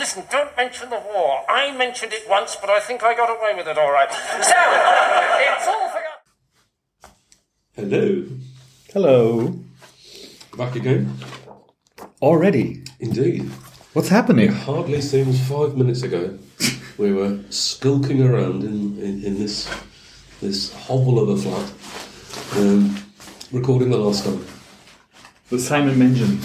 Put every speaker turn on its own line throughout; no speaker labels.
Listen, don't mention the war. I mentioned it once, but I think I got away with it all right. So, it's all forgotten.
Hello.
Back again.
Already?
Indeed.
What's happening?
It hardly seems 5 minutes ago we were skulking around in this hovel of a flat, recording the last time.
With Simon Mengen.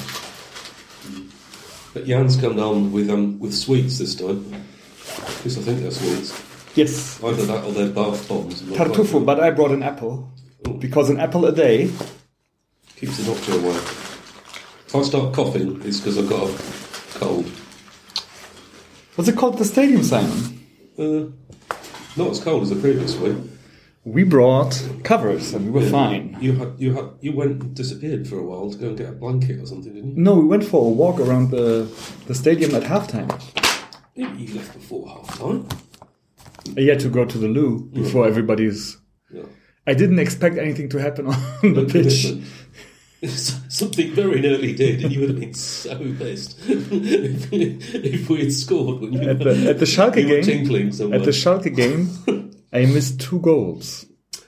But Jan's come down with sweets this time. At least I think they're sweets.
Yes.
Either that or they're bath bombs.
Tartufo, but I brought an apple.
Oh.
Because an apple a day
keeps the doctor away. If I start coughing, it's because I've got a cold.
What's it called? The stadium, Simon?
Not as cold as the previous week.
We brought covers and we were fine.
You went and disappeared for a while to go and get a blanket or something, didn't you?
No, we went for a walk around the stadium at halftime.
Maybe you left before half-time.
I had to go to the loo before everybody's...
Yeah.
I didn't expect anything to happen on the pitch.
Something very nearly did, and you would have been so pissed if we had scored when you
at the Schalke
you were
game.
Tinkling somewhere.
At the Schalke game, I missed 2 goals.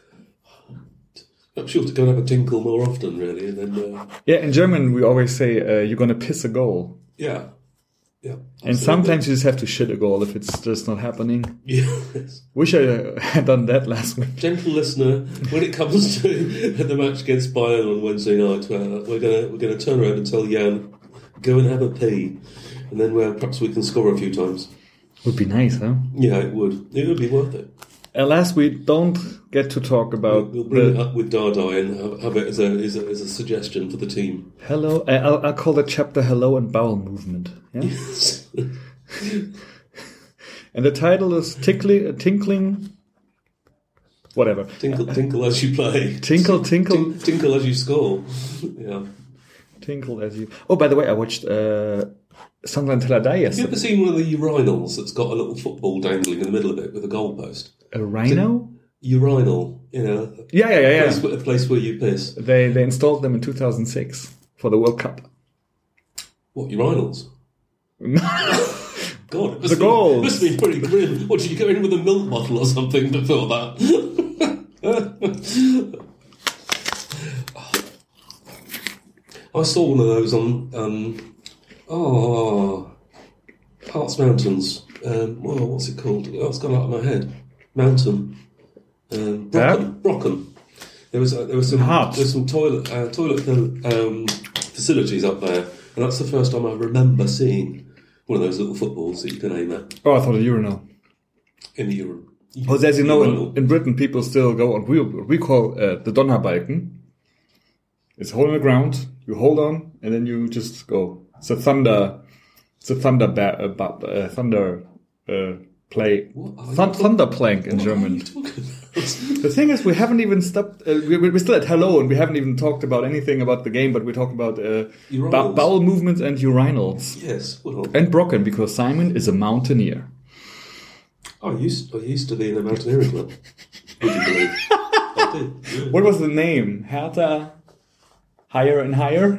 I'm sure to go and have a tinkle more often, really, and then.
Yeah, in German we always say you're gonna piss a goal.
Yeah. Yeah.
And sometimes you just have to shit a goal if it's just not happening.
Yes.
Wish I had done that last week.
Gentle listener, when it comes to the match against Bayern on Wednesday night, we're gonna turn around and tell Jan, go and have a pee, and then perhaps we can score a few times.
Would be nice, huh?
Yeah, it would. It would be worth it.
Alas, we don't get to talk about.
We'll bring it up with Dardai and have it as a suggestion for the team.
Hello, I'll call the chapter "Hello and Bowel Movement." Yeah?
Yes.
And the title is Tinkling. Whatever.
Tinkle as you play.
Tinkle.
Tinkle as you score. Yeah.
Tinkle as you. Oh, by the way, I watched Sunderland Tel Aviv yesterday.
Have you ever seen one of the urinals that's got a little football dangling in the middle of it with a goalpost?
A rhino?
Urinal,
Yeah.
A place where you piss.
They installed them in 2006 for the World Cup.
What, urinals? God,
The goals.
It must be pretty grim. What, did you go in with a milk bottle or something before that? I saw one of those on Hearts Mountains. What's it called? Oh, it's gone out of my head. Mountain. Brocken. There was some toilet facilities up there, and that's the first time I remember seeing one of those little footballs that you can aim at.
Oh, I thought a urinal.
In the urinal.
Because as you know, in Britain, people still go on. We call the Donnerbalken. It's a hole in the ground. You hold on, and then you just go. It's a thunder play. Thunder plank in German. The thing is, we haven't even stopped. We're still at hello, and we haven't even talked about anything about the game. But we're talking about bowel movements and urinals.
Yes, well,
and Brocken, because Simon is a mountaineer.
I used to be in a mountaineering club. Would you believe? I did. Yeah.
What was the name? Hertha Higher and Higher?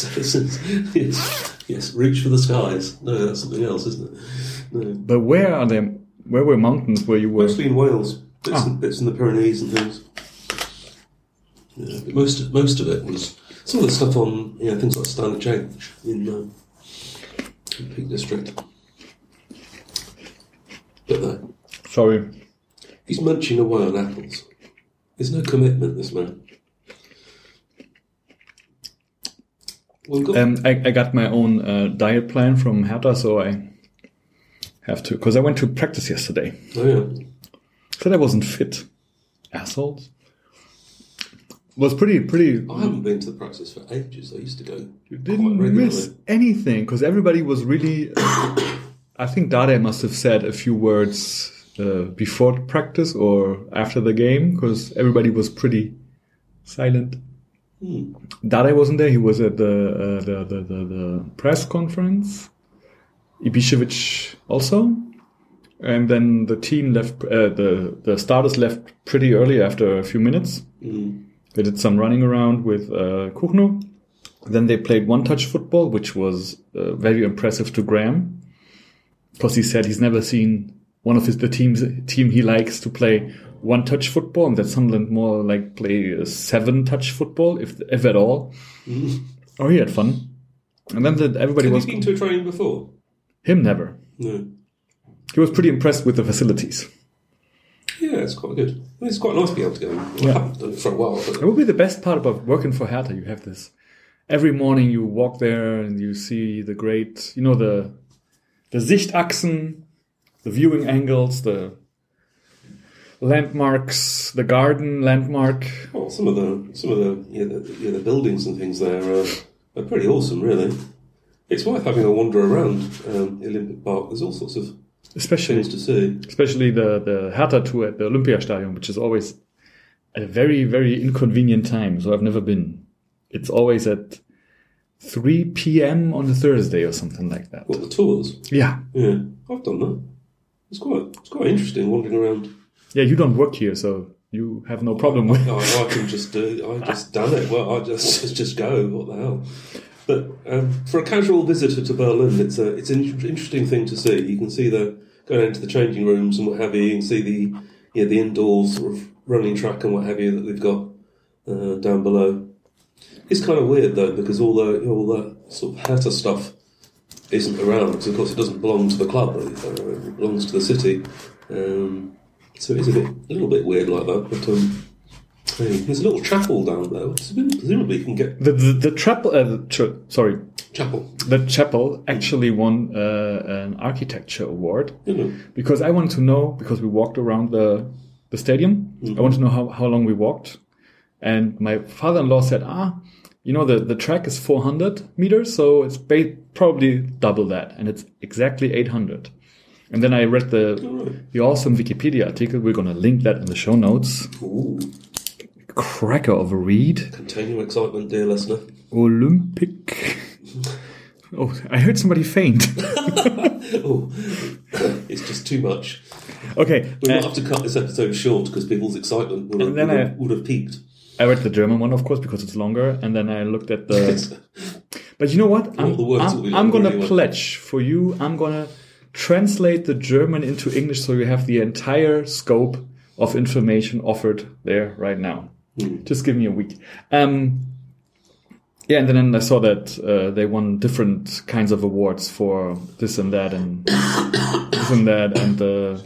Yes, reach for the skies. No, that's something else, isn't it? No.
But where are them? Where were mountains where you were?
Mostly in Wales. Bits in the Pyrenees and things. Yeah, but most of it was some of the stuff on things like Stanley Change in Peak District. But
sorry,
he's munching away on apples. There's no commitment, this man. Well,
I got my own diet plan from Hertha, so I have to, because I went to practice yesterday.
Oh yeah.
Said I wasn't fit. Assholes. Was pretty.
I haven't been to the practice for ages. I used to go.
You didn't miss anything, because everybody was really. I think Dade must have said a few words before practice or after the game, because everybody was pretty silent. Dade wasn't there. He was at the press conference. Ibišević also. And then the team left, the starters left pretty early after a few minutes. They did some running around with Kuchno. Then they played one-touch football, which was very impressive to Graham. because he said he's never seen one of the team he likes to play one-touch football, and that Sunderland more like play a 7-touch football, if at all. Oh, he had fun. And then everybody
Have
was...
you been to a training before?
Him, never.
No.
He was pretty impressed with the facilities.
Yeah, it's quite good. I mean, it's quite nice to be able to go. I haven't done it for a while. But
It would be the best part about working for Hertha. You have this. Every morning you walk there and you see the great, the Sichtachsen, the viewing angles, the landmarks, the garden landmark.
well, some of the buildings and things there are pretty awesome, really. It's worth having a wander around the Olympic Park. There's all sorts of things to see.
Especially the Hertha tour at the Olympiastadion, which is always at a very, very inconvenient time. So I've never been. It's always at 3 p.m. on a Thursday or something like that.
What, the tours?
Yeah.
Yeah, I've done that. It's quite interesting wandering around.
Yeah, you don't work here, so you have no problem with
I can just do. I just done it. Well, I just go. What the hell? But for a casual visitor to Berlin, it's an interesting thing to see. You can see going into the changing rooms and what have you. You can see the indoors sort of running track and what have you that they've got down below. It's kind of weird though, because all that sort of Hertha stuff isn't around, because of course it doesn't belong to the club. It belongs to the city. So it's a little bit weird like that. But there's a little chapel down there. Presumably you can get
the chapel.
chapel.
The chapel actually won an architecture award
Mm-hmm.
because I wanted to know, because we walked around the stadium.
Mm-hmm.
I wanted to know how long we walked, and my father-in-law said, the track is 400 meters, so it's probably double that, and it's exactly 800. And then I read the awesome Wikipedia article. We're going to link that in the show notes.
Ooh.
Cracker of a read.
Continue excitement, dear listener.
Olympic. Oh, I heard somebody faint.
Oh, it's just too much.
Okay.
We'll have to cut this episode short because people's excitement would have peaked.
I read the German one, of course, because it's longer, and then I looked at the... But you know what? I'm going to pledge for you. I'm going to translate the German into English so you have the entire scope of information offered there right now. Just give me a week. Yeah, and then I saw that they won different kinds of awards for this and that and this and that, and the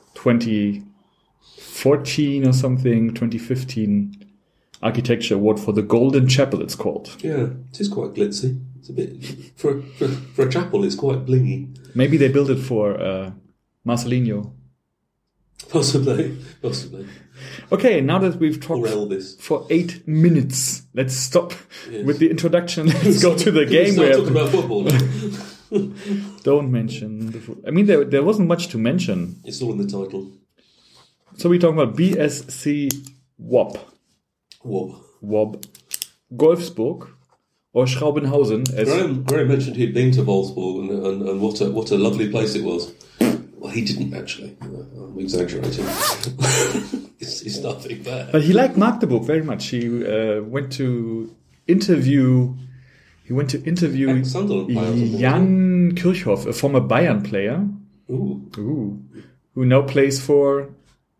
2014 or something, 2015 architecture award for the Golden Chapel, it's called.
Yeah, it is quite glitzy. It's a bit for a chapel. It's quite blingy.
Maybe they built it for Marcelinho.
Possibly.
Okay, now that we've talked for 8 minutes, let's stop with the introduction. Let's go to the game.
We're talking about football now.
Don't mention the football. I mean, there wasn't much to mention.
It's all in the title.
So we're talking about BSC WOB. WOB. Golfsburg or Schraubenhausen.
Graham mentioned he'd been to Wolfsburg and what a lovely place it was. Well, he didn't actually. I'm exaggerating. It's nothing bad.
But he liked Magdeburg very much. He went to interview Jan Kirchhoff, a former Bayern player. Who now plays for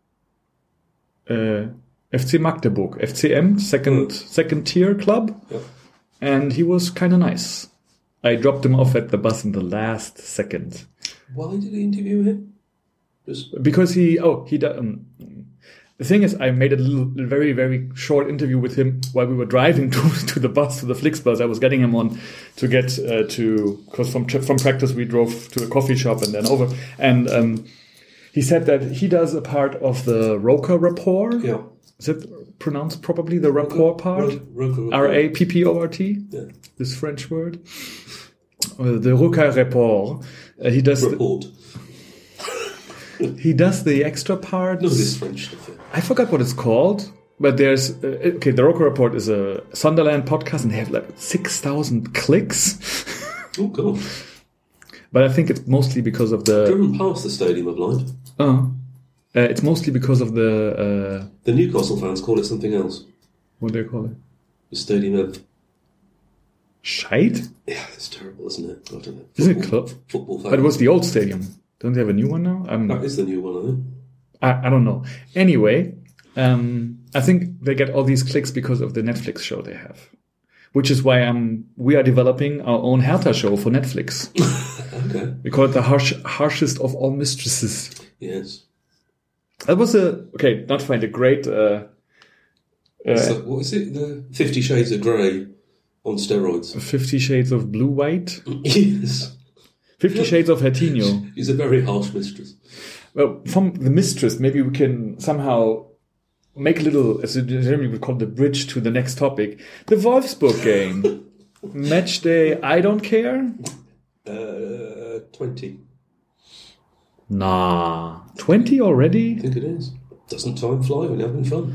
FC Magdeburg, FCM, second tier club.
Yeah.
And he was kind of nice. I dropped him off at the bus in the last second.
Why did he interview him?
Because the thing is, I made a very, very short interview with him while we were driving to the bus, to the Flixbus. I was getting him on to get because from practice we drove to a coffee shop and then over. And he said that he does a part of the Roker Rapport.
Yeah.
Is it pronounced properly, the rapport part? Rapport.
Yeah.
This French word. The Roker Rapport. He does
Report.
He does the extra part.
No, this French stuff.
I forgot what it's called, but there's the Roker Report is a Sunderland podcast, and they have like 6,000 clicks.
Oh God!
But I think it's mostly because of the.
Driven past the Stadium of Light.
It's mostly because of the.
The Newcastle fans call it something else.
What do they call it?
The Stadium of.
Shite?
Yeah, it's terrible, isn't it? I don't know.
Isn't it club?
Football fans.
But it was the old stadium. Don't they have a new one now?
That is the new one, I think.
I don't know. Anyway, I think they get all these clicks because of the Netflix show they have, which is why we are developing our own Hertha show for Netflix.
Okay.
We call it the harshest of all mistresses.
Yes.
That was not find a great.
What is it? The 50 Shades of Grey on steroids.
50 Shades of Blue White.
Yes.
50 Shades of Hertinho.
She's a very harsh mistress.
Well, from the mistress, maybe we can somehow make a little, as Jeremy would call it, the bridge to the next topic. The Wolfsburg game. Match day, I don't care.
20.
Nah. 20 already?
I think it is. Doesn't time fly when you're having fun?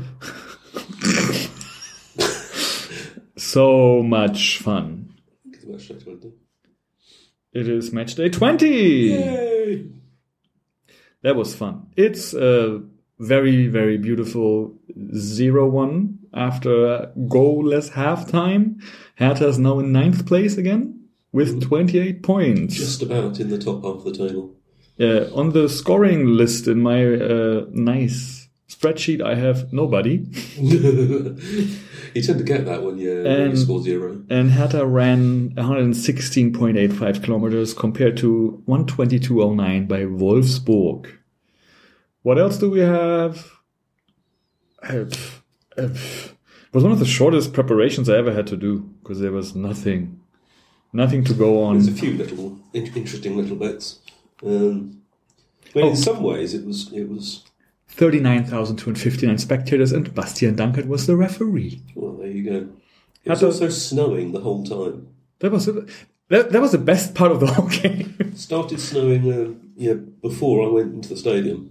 So much fun.
It's match day 20.
It is match day 20!
Yay!
That was fun. It's a very, very beautiful 0-1 after a goalless halftime. Hertha is now in 9th place again with 28 points.
Just about in the top half of the table.
On the scoring list in my nice spreadsheet, I have nobody.
You tend to get that when you score 0.
And Hertha ran 116.85 kilometers compared to 122.09 by Wolfsburg. What else do we have? It was one of the shortest preparations I ever had to do because there was nothing to go on.
There's a few little interesting little bits. In some ways it was
39,259 spectators, and Bastian Dankert was the referee.
Well, there you go. It was also snowing the whole time.
That was the best part of the whole game.
It started snowing before I went into the stadium.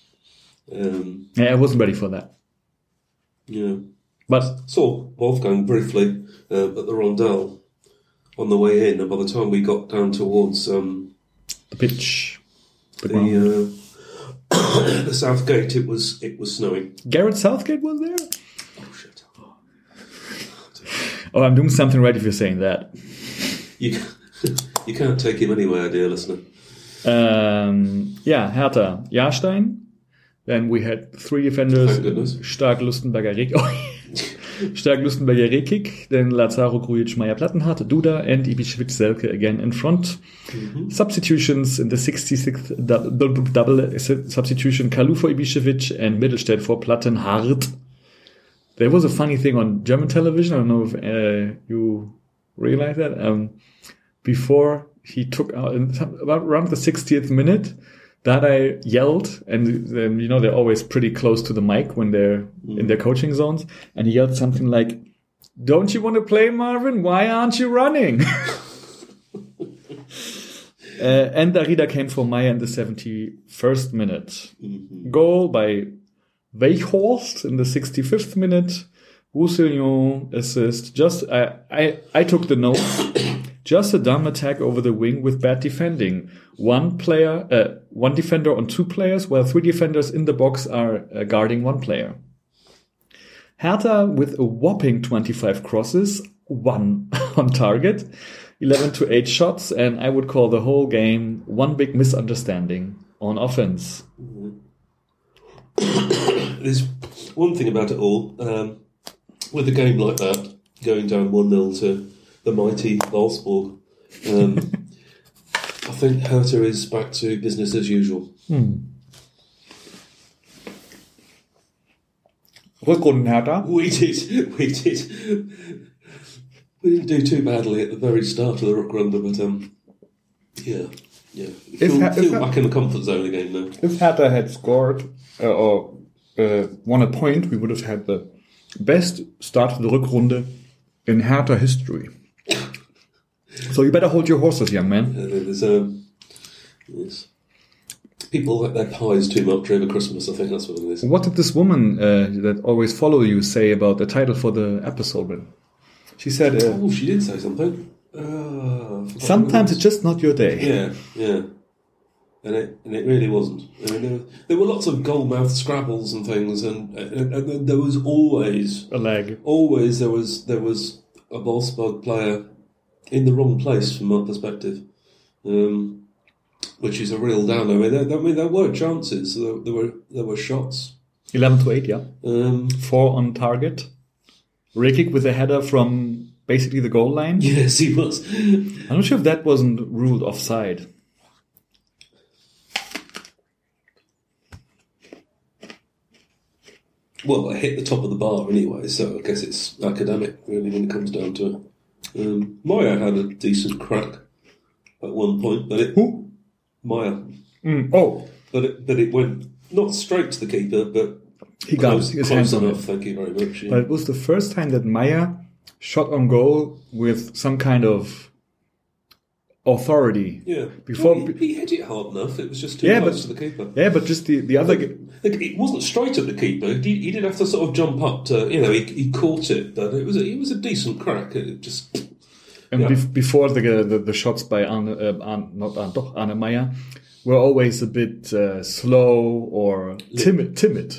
I wasn't ready for that.
Yeah.
But
saw Wolfgang briefly at the Rondell on the way in, and by the time we got down towards
the pitch,
the South Gate, it was snowing.
Gareth Southgate was there?
Oh, shut up.
Oh, I'm doing something right if you're saying that.
You can't take him anywhere, dear listener.
Hertha, Jahrstein. Then we had 3 defenders.
Thank goodness.
Stark, Lustenberger, Rekik. Then Lazaro, Grujic, Meyer, Plattenhardt, Duda, and Ibišević, Selke again in front. Mm-hmm. Substitutions in the 66th double substitution, Kalou for Ibišević and Mittelstädt for Plattenhardt. There was a funny thing on German television. I don't know if you realize that. Before he took out, about around the 60th minute, that I yelled, and they're always pretty close to the mic when they're in their coaching zones, and he yelled something like, "Don't you want to play, Marvin? Why aren't you running?" And Darida came for Meyer in the 71st minute. Mm-hmm. Goal by Weichhorst in the 65th minute. Roussillon assist. I took the note. Just a dumb attack over the wing with bad defending. One defender on 2 players, while 3 defenders in the box are guarding 1 player. Hertha with a whopping 25 crosses, 1 on target, 11 to 8 shots, and I would call the whole game one big misunderstanding on offense.
There's one thing about it all. With a game like that, going down 1-0 to the mighty Wolfsburg, I think Hertha is back to business as usual.
Rückrunden Hertha?
We did. We didn't do too badly at the very start of the Rückrunde, but yeah. Feel back in the comfort zone again now.
If Hertha had scored or won a point, we would have had the best start of the Rückrunde in Hertha history. So you better hold your horses, young man.
Yes. People like their pies too much over Christmas, I think that's what it is.
What did this woman that always follow you say about the title for the episode? She said...
she did say something.
Sometimes it's just not your day.
Yeah. And it really wasn't. I mean, there were lots of goal-mouthed scrabbles and things, and there was always...
a lag.
Always there was a Wolfsburg player in the wrong place from my perspective. which is a real downer. I mean, there were chances. There were shots.
11-8, yeah. 4 on target. Rekic with a header from basically the goal line.
Yes, he was.
I'm not sure if that wasn't ruled offside.
Well, I hit the top of the bar anyway, so I guess it's academic, really, when it comes down to it. Maya had a decent crack at one point, but it...
Who?
Maya.
Oh.
But it went not straight to the keeper, but
he got his hands on it.
Thank you very much. Yeah.
But it was the first time that Maya shot on goal with some kind of authority.
Yeah.
Before
he hit it hard enough. It was just too close to the keeper.
Yeah, but just the other...
It wasn't straight at the keeper. He did have to sort of jump up to... he caught it, but it was a decent crack. It just...
And before the shots by Arne Meyer were always a bit slow or timid.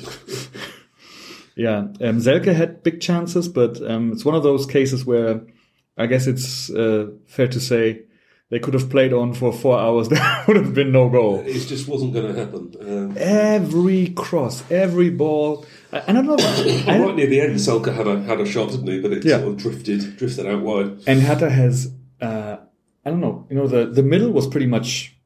Yeah, Selke had big chances, but it's one of those cases where I guess it's fair to say they could have played on for 4 hours. There would have been no goal.
It just wasn't going to happen.
Every cross, every ball. I don't know.
Right near the end, Selke had a shot, didn't he? But it sort of drifted out wide.
And Hertha has, I don't know. The middle was pretty much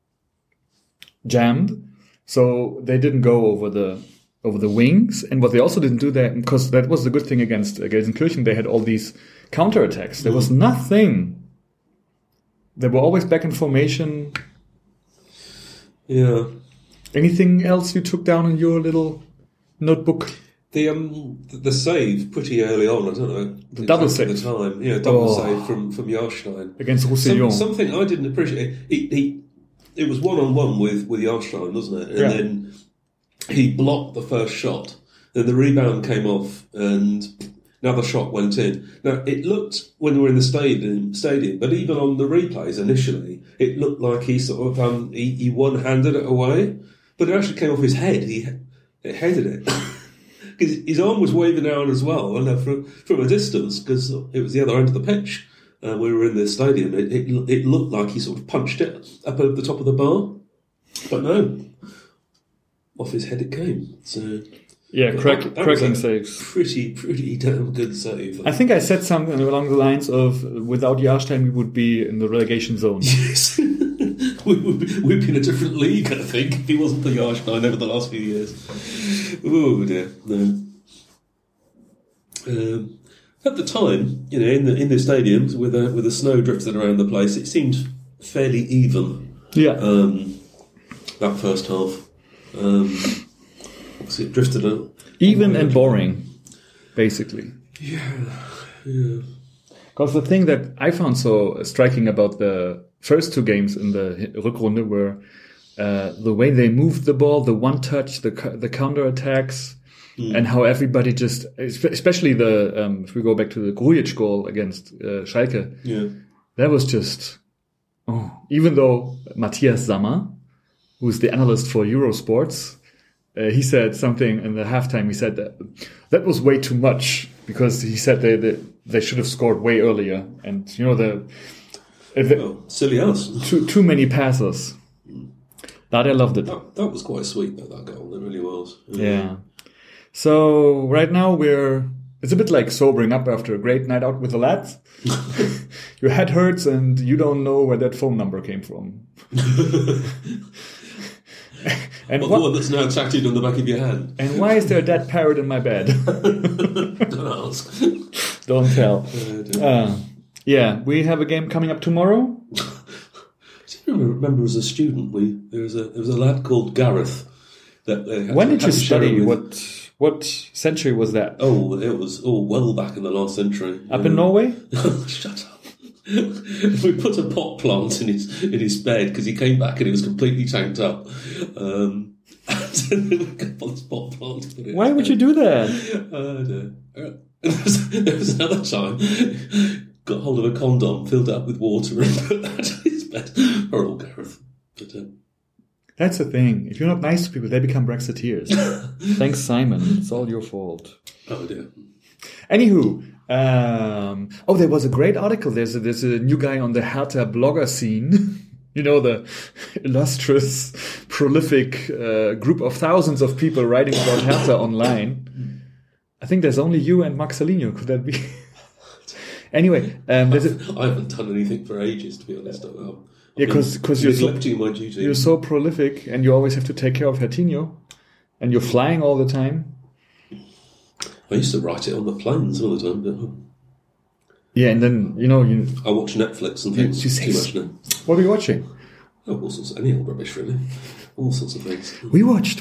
jammed, so they didn't go over the wings. And what they also didn't do there, because that was the good thing against Gelsenkirchen, they had all these counterattacks. There was nothing. They were always back in formation.
Yeah.
Anything else you took down in your little notebook?
The save pretty early on, I don't know.
The double save.
At the time. Yeah, double save from Jahrstein.
Against Roussillon.
Something I didn't appreciate. It was 1-on-1 with Jahrstein, wasn't it? And then he blocked the first shot. Then the rebound came off and another shot went in. Now, it looked, when we were in the stadium, but even on the replays initially, it looked like he sort of he one-handed it away, but it actually came off his head. He headed it. Because his arm was waving out as well, and from a distance, because it was the other end of the pitch. We were in the stadium. It looked like he sort of punched it up over the top of the bar, but no, off his head it came. So
yeah, cracking saves.
Pretty damn good save.
I think I said something along the lines of, without Jahrstein, we would be in the relegation zone.
Yes. We'd be in a different league, I think, if he wasn't for Jahrstein over the last few years. Oh dear, no. At the time, in the stadiums with the snow drifted around the place, it seemed fairly even.
Yeah.
That first half, obviously it drifted
even and boring, basically.
Yeah.
Because the thing that I found so striking about the first two games in the Rückrunde were the way they moved the ball, the one touch, the counter attacks, and how everybody just, especially if we go back to the Grujic goal against Schalke, that was just, even though Matthias Sammer, who's the analyst for Eurosports, he said something in the halftime. He said that was way too much, because he said they should have scored way earlier, and
silly us.
Too many passes. That I loved it.
That was quite sweet, though, that goal. It really was.
Yeah. So right now it's a bit like sobering up after a great night out with the lads. Your head hurts and you don't know where that phone number came from.
And the one that's now tattooed on the back of your hand.
And why is there a dead parrot in my bed?
Don't ask.
Don't tell. Yeah, we have a game coming up tomorrow.
I remember as a student, there was a lad called Gareth.
When did you study? What century was that?
Oh, it was well back in the last century.
Up in Norway?
Shut up. We put a pot plant in his bed because he came back and it was completely tanked up. And then we got this pot plant.
Why would you do that?
There was another time. Got hold of a condom, filled it up with water, and put that in his bed. Poor old Gareth. But,
that's the thing. If you're not nice to people, they become Brexiteers. Thanks, Simon. It's all your fault.
Oh dear.
Anywho, there was a great article. There's a new guy on the Hertha blogger scene. You know, the illustrious, prolific group of thousands of people writing about Hertha online. I think there's only you and Marcelino. Could that be? Anyway,
I haven't done anything for ages, to be honest.
Because you're so prolific, and you always have to take care of Hertinho, and you're flying all the time.
I used to write it on the planes all the time. But
yeah, and then
I watch Netflix and things too much now.
What are you watching?
Oh, all sorts of any old rubbish, really. All sorts of things.
We watched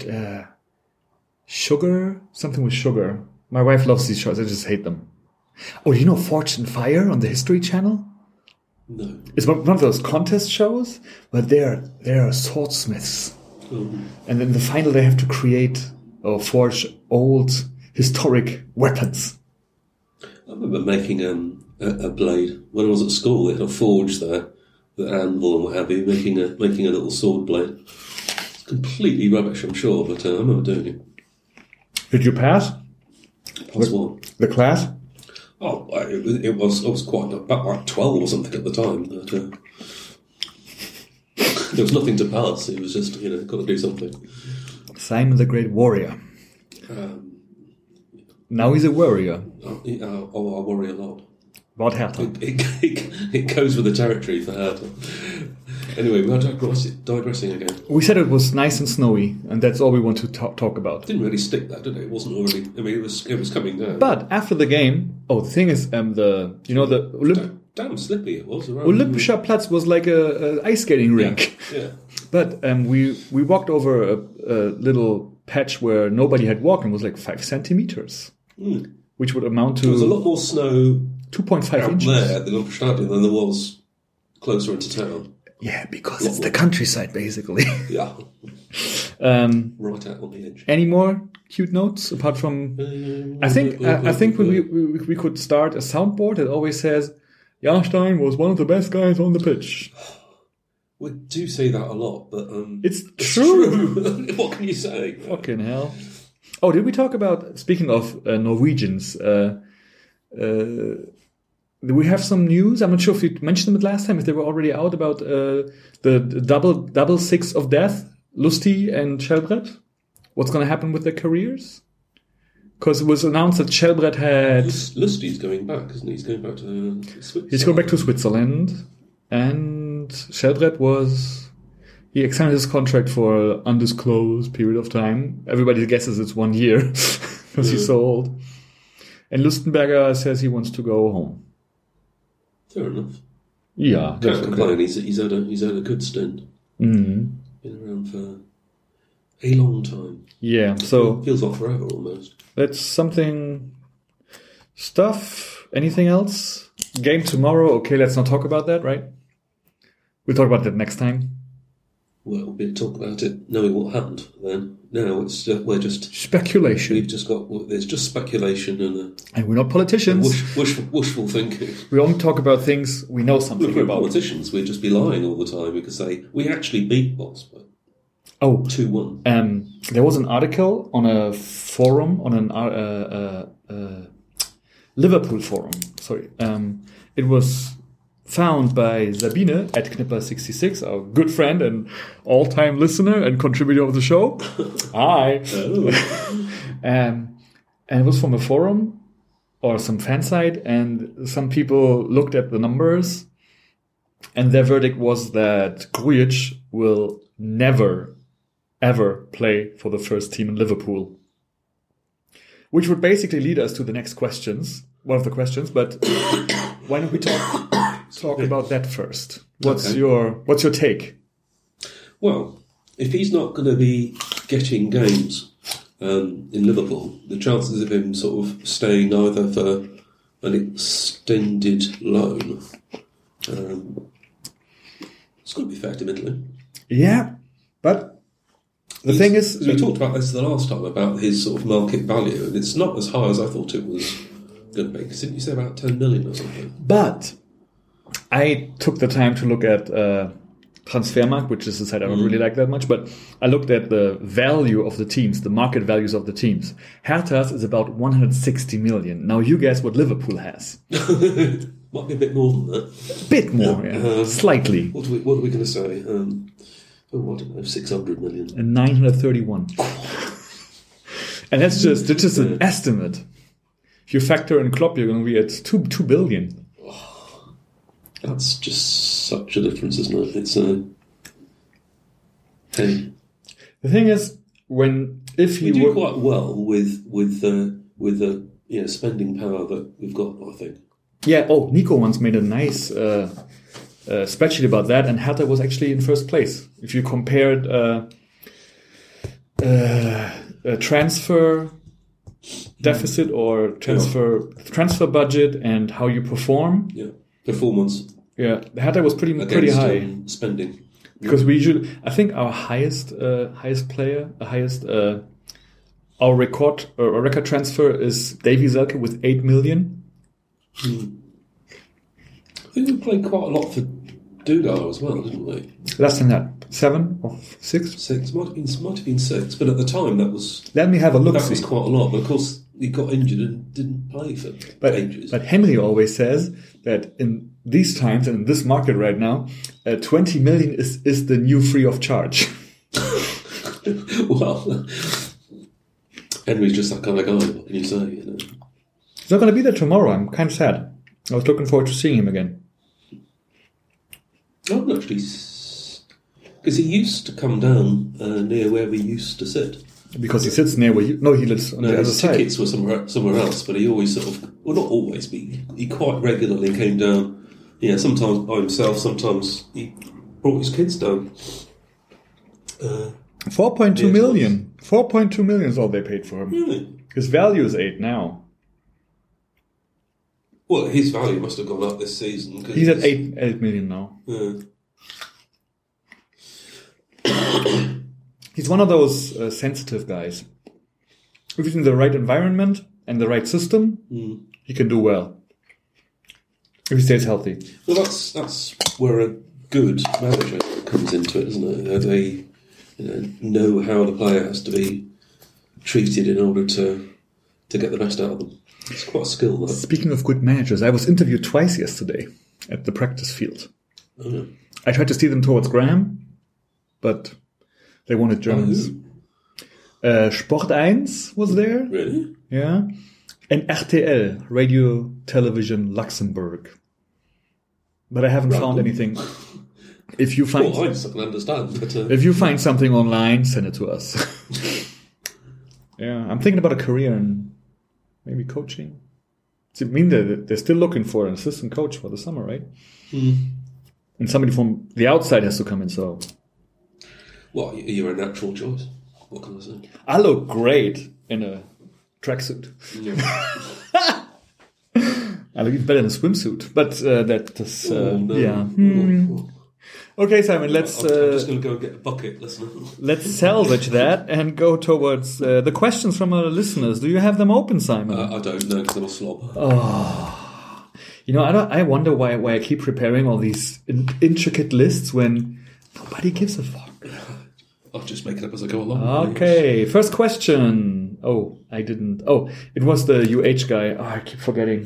Sugar, something with sugar. My wife loves these shows. I just hate them. Oh, you know Forged in Fire on the History Channel?
No.
It's one of those contest shows, but they're swordsmiths.
Mm.
And in the final they have to create or forge old historic weapons.
I remember making a blade. When I was at school, they had a forge there, the anvil and what have you, making a little sword blade. It's completely rubbish, I'm sure, but I remember doing it.
Did you pass?
Pass what?
The class?
Oh, I was quite about like 12 or something at the time. But, there was nothing to pass. It was just, got to do something.
Simon the Great Warrior. Now he's a warrior.
I worry a lot.
About Hertha.
It goes with the territory for Hertha. Anyway, we are digressing again.
We said it was nice and snowy, and that's all we want to talk about.
It didn't really stick that, did it? It wasn't already. I mean, it was coming down.
But after the game, the thing is,
damn slippy it was.
Olympischer Platz was like a ice skating rink.
Yeah.
But we walked over a little patch where nobody had walked, and it was like 5 centimeters, which would amount to.
There was a lot more snow
2.5 inches
there at the Olympiastadion than there was closer into town.
Yeah, because it's the countryside, basically.
Yeah. Right out on the edge.
Any more cute notes apart from? I think we could start a soundboard that always says, "Jahrstein was one of the best guys on the pitch."
We do say that a lot, but
it's true.
What can you say?
Fucking hell! Oh, did we talk about? Speaking of Norwegians, we have some news. I'm not sure if you mentioned it last time, if they were already out about the double six of death, Lustig and Skjelbred. What's going to happen with their careers? Because it was announced that Skjelbred had...
Lustig's going back, isn't he? He's going back to Switzerland.
He's going back to Switzerland. And Skjelbred he extended his contract for an undisclosed period of time. Everybody guesses it's 1 year because he's so old. And Lustenberger says he wants to go home.
Fair enough.
Yeah,
can't complain. He's had a good stint.
Mm-hmm.
Been around for a long time.
Yeah, so
it feels like forever almost.
That's something. Stuff. Anything else? Game tomorrow. Okay, let's not talk about that. Right? We'll talk about that next time.
Well, we'll talk about it knowing what happened. Then now we're just
speculation.
There's just speculation
and we're not politicians.
Wishful thinking.
We only talk about things we know something
Look, we're
about.
Politicians, we'd just be lying all the time. We could say we actually beat Bosworth. 2-1.
There was an article on a forum on an Liverpool forum. Sorry, it was found by Sabine at Knipper66, our good friend and all-time listener and contributor of the show. Hi. And it was from a forum or some fan site, and some people looked at the numbers, and their verdict was that Grujic will never, ever play for the first team in Liverpool. Which would basically lead us to the next questions, one of the questions, but why don't we talk about that first? What's your take?
Well, if he's not going to be getting games in Liverpool, the chances of him sort of staying either for an extended loan, it's got to be fair to Midland.
Yeah, but the thing is,
we talked about this the last time about his sort of market value, and it's not as high as I thought it was going to be. Didn't you say about 10 million or something?
But I took the time to look at Transfermarkt, which is a site I don't really like that much, but I looked at the value of the teams, the market values of the teams. Hertha's is about 160 million. Now you guess what Liverpool has.
Might be a bit more than that.
Bit more, yeah. Slightly.
What are we going to say? I don't know, 600 million.
And 931. And that's just an estimate. If you factor in Klopp, you're going to be at 2 billion.
That's just such a difference, isn't it? It's hey.
The thing is, if
we do quite well with the spending power that we've got, I think.
Yeah. Oh, Nico once made a nice spreadsheet about that, and Hertha was actually in first place. If you compared a transfer deficit or transfer budget and how you perform.
Yeah, performance.
Yeah, Hertha was pretty high
spending.
Because we usually, I think our highest our record transfer is Davy Selke with 8 million.
I think we played quite a lot for Dudar as well, didn't we?
Less than that, 7 or 6.
6 might have been 6, but at the time that was.
Let me have a look.
That was quite a lot, but of course he got injured and didn't play for ages.
But Henry always says that in these times and in this market right now, 20 million is the new free of charge.
Well, Henry's just that kind of guy. What can you say? You know?
He's not going to be there tomorrow. I'm kind of sad. I was looking forward to seeing him again.
I'm actually, because he used to come down near where we used to sit.
Because he sits near where he lives on the other side.
His tickets were somewhere else, but he always sort of, well, not always, but he quite regularly came down. Yeah, sometimes by himself, sometimes he brought his kids down.
4.2 million. 4.2 million is all they paid for him.
Really?
His value is 8 now.
Well, his value must have gone up this season.
He's at 8 million now.
Yeah.
He's one of those sensitive guys. If he's in the right environment and the right system, he can do well. If he stays healthy.
Well, that's where a good manager comes into it, isn't it? They know how the player has to be treated in order to get the best out of them. It's quite a skill, though.
Speaking of good managers, I was interviewed twice yesterday at the practice field.
Oh, yeah.
I tried to steer them towards Graham, but they wanted Germans. Sport 1 was there.
Really?
Yeah. And RTL, Radio Television Luxembourg. But I haven't found anything. If you find,
I just can understand. But,
if you find something online, send it to us. Yeah, I'm thinking about a career in maybe coaching. Does it mean that they're still looking for an assistant coach for the summer, right? And somebody from the outside has to come in. So,
well, you're a natural choice. What can I say?
I look great in a tracksuit.
Yeah.
I look even better in a swimsuit, but that's
no.
yeah. Okay, Simon, let's.
I'm just going to go and get a bucket.
Let's salvage that and go towards the questions from our listeners. Do you have them open, Simon?
I don't know because I'm a slob.
Oh, I wonder why I keep preparing all these intricate lists when nobody gives a fuck.
I'll just make it up as I go along.
Okay, first question. Oh, I didn't. Oh, it was the UH guy. Oh, I keep forgetting.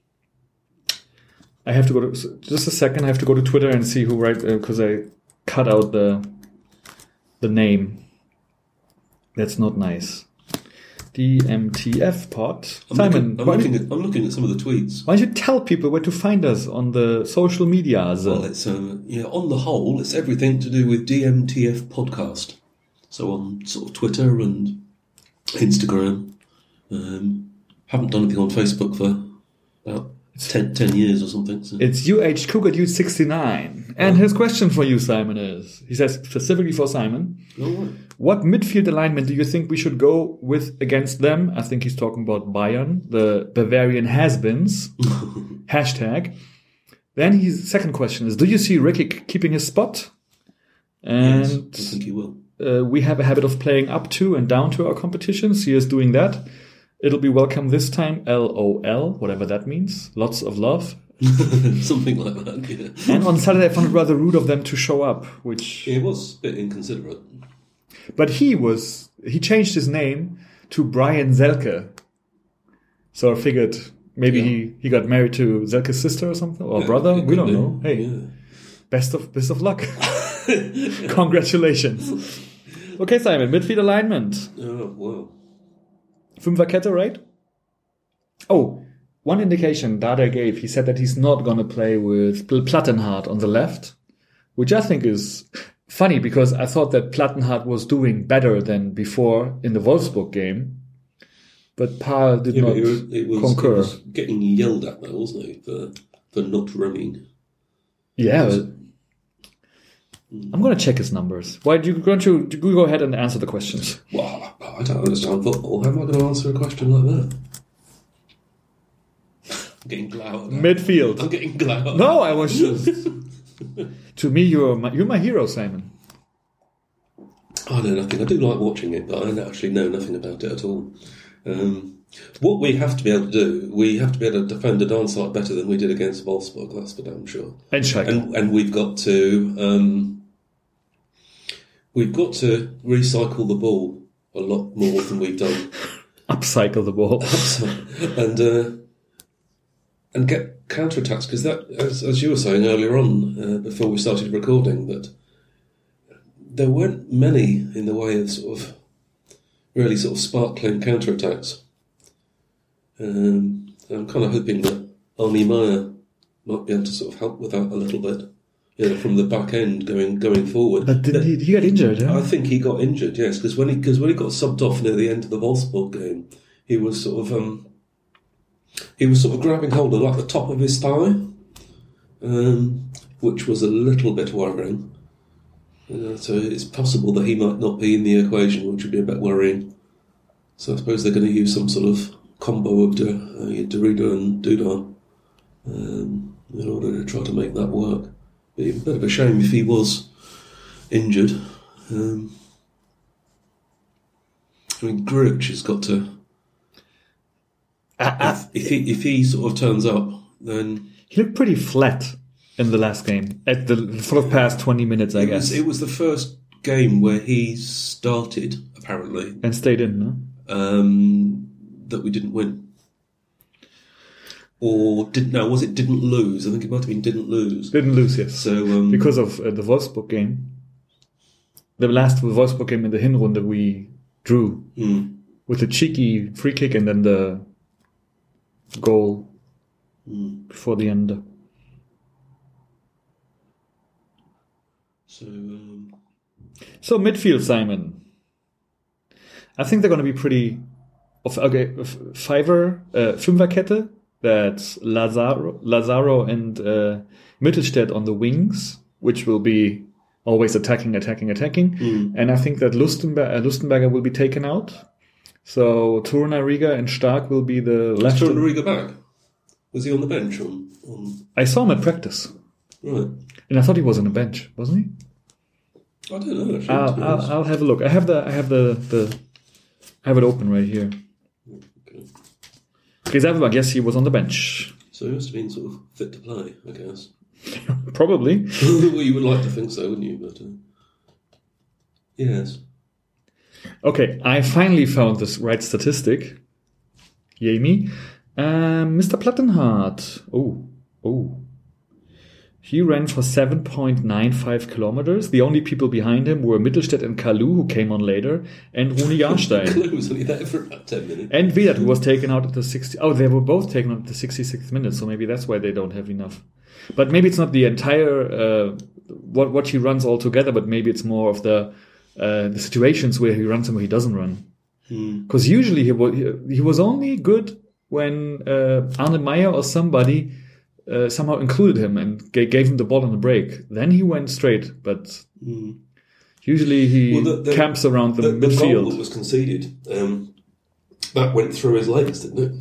I have to go to just a second. I have to go to Twitter and see who wrote because I cut out the name. That's not nice. DMTF pod. Simon,
I'm looking at some of the tweets.
Why don't you tell people where to find us on the social medias?
Well, it's on the whole, it's everything to do with DMTF podcast. So on sort of Twitter and Instagram. Haven't done anything on Facebook for about 10 years or something. So.
It's UH Cougar Dude 69. And his question for you, Simon, is, he says specifically for Simon, what midfield alignment do you think we should go with against them? I think he's talking about Bayern, the Bavarian has-beens. Hashtag. Then his second question is, do you see Ricky keeping his spot? And
yes, I think he will.
We have a habit of playing up to and down to our competitions. He is doing that. It'll be welcome this time, LOL, whatever that means. Lots of love.
Something like that, yeah.
And on Saturday, I found it rather rude of them to show up, which...
It was a bit inconsiderate.
But he changed his name to Brian Selke. So I figured Maybe
Yeah.
he got married to Zelke's sister or something, or brother.
It
We
could
don't
be.
know. Hey,
Yeah.
best of luck. Congratulations. Okay, Simon, midfield alignment.
Oh, wow.
Fünferkette, right? Oh, one indication Dada gave, he said that he's not going to play with Plattenhardt on the left, which I think is funny because I thought that Plattenhardt was doing better than before in the Wolfsburg game, but Paul did
Yeah,
not
but it was
concur.
He was getting yelled at, though, wasn't he, for not running?
Yeah, but I'm going to check his numbers. Why don't you go ahead and answer the questions?
Well, I don't understand football. How am I going to answer a question like that? I'm getting glowered at.
Midfield.
I'm getting glowered at.
No, I was just. To me, you're my hero, Simon.
I know nothing. I do like watching it, but I actually know nothing about it at all. What we have to be able to do, we have to be able to defend a dance like better than we did against Wolfsburg, that's for damn sure.
And Schalke.
And we've got to recycle the ball a lot more than we've done.
Upcycle the ball.
and get counterattacks, because that, as you were saying earlier on, before we started recording, that there weren't many in the way of really sparkling counterattacks. I'm kind of hoping that Arnie Meyer might be able to help with that a little bit, from the back end going forward.
But didn't he got injured? Huh?
I think he got injured, yes, because when he got subbed off near the end of the Wolfsburg game, he was grabbing hold of the top of his thigh, which was a little bit worrying. So it's possible that he might not be in the equation, which would be a bit worrying. So I suppose they're going to use some sort of combo of Derrida and Duda in order to try to make that work. But it'd be a bit of a shame if he was injured. Gruch has got to. If he turns up, then
he looked pretty flat in the last game at the past 20 minutes, I guess.
It was the first game where he started, apparently,
and stayed in, no?
That we didn't win. Or didn't lose? I think it might have been didn't lose.
Didn't lose, yes.
So
because of the Wolfsburg game, the last Wolfsburg game in the Hinrunde, we drew with a cheeky free kick and then the goal before the end. So midfield, Simon. I think they're going to be pretty. Fünferkette. That's Lazaro and Mittelstädt on the wings, which will be always attacking. And I think that Lustenberger will be taken out. So Turner, Riga, and Stark will be the left.
Was Turner Riga back? Was he on the bench?
I saw him at practice.
Right.
And I thought he was on the bench, wasn't he?
I don't know. Actually,
I'll have a look. I have it open right here. Because I guess he was on the bench.
So he must have been fit to play, I guess.
Probably.
Well, you would like to think so, wouldn't you? But yes.
Okay, I finally found this right statistic. Yay me. Mr. Plattenhardt. Oh. He ran for 7.95 kilometers. The only people behind him were Mittelstädt and Kalou, who came on later, and Rune Jahrstein.
Kalou was only there for about 10 minutes.
And Vidat, who was taken out at the 60... Oh, they were both taken out at the 66th minute, so maybe that's why they don't have enough. But maybe it's not the entire... what he runs all together, but maybe it's more of the situations where he runs and where he doesn't run. Because usually he was only good when Arne Meyer or somebody... somehow included him and gave him the ball on the break. Then he went straight, but usually he camps around the midfield.
The goal that was conceded, that went through his legs, didn't it?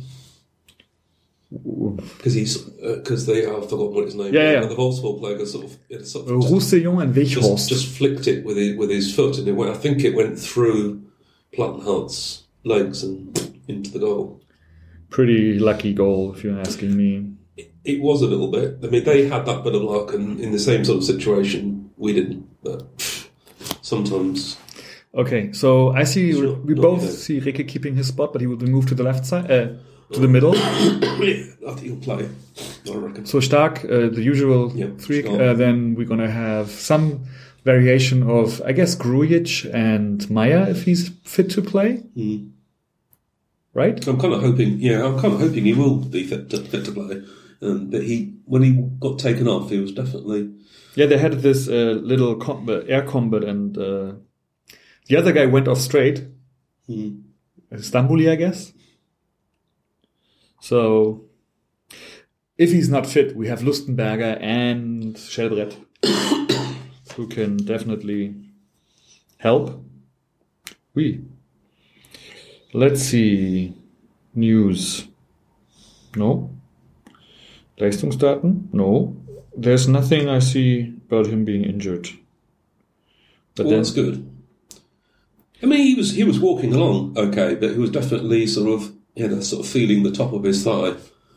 Because they have forgotten what his name is.
Yeah.
The Wolfsburg player
Roussillon and Weichhorst
just flicked it with his foot, and I think it went through Plattenhardt's legs and into the goal.
Pretty lucky goal, if you're asking me.
It was a little bit. I mean, they had that bit of luck, and in the same sort of situation, we didn't. But sometimes.
Okay, so I see we both see Rieke keeping his spot, but he will be moved to the left side. to the middle.
I think he'll play, I reckon.
So Stark, the usual three. Then we're gonna have some variation of, I guess, Grujic and Maya if he's fit to play. Right?
I'm kind of hoping he will be fit to play. But when he got taken off, he was definitely...
Yeah, they had this little air combat, and the other guy went off straight. Stambuli, I guess. So, if he's not fit, we have Lustenberger and Schellbrett, who can definitely help. Let's see. News. No. Leistungsdaten? No. There's nothing I see about him being injured. But
that's good. I mean, he was walking along okay, but he was definitely sort of feeling the top of his thigh,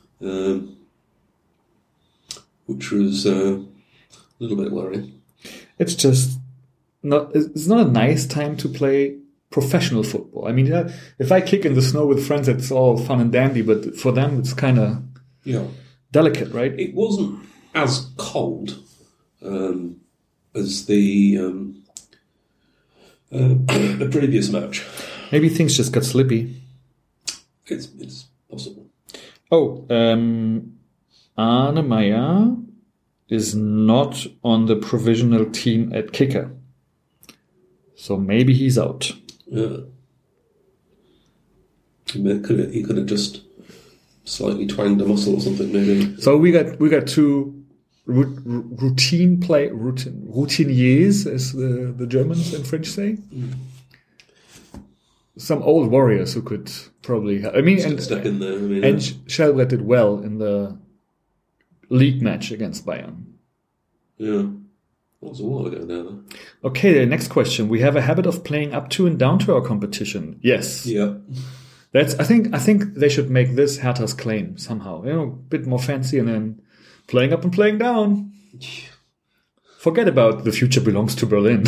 which was a little bit worrying.
It's just not. It's not a nice time to play professional football. I mean, if I kick in the snow with friends, it's all fun and dandy, but for them, it's kind of delicate, right?
It wasn't as cold as the previous match.
Maybe things just got slippy.
It's possible.
Oh, Arne Meyer is not on the provisional team at kicker. So maybe he's out.
Yeah. He could have just slightly twanged a muscle or something, maybe.
So we got two routiniers, as the Germans and French say. Some old warriors who could probably help. I mean, and Schellbrett did well in the league match against Bayern.
Yeah. That was a while ago now, though.
Okay, the next question. We have a habit of playing up to and down to our competition. Yes.
Yeah.
I think they should make this Hertha's claim somehow. A bit more fancy, and then playing up and playing down. Forget about the future belongs to Berlin.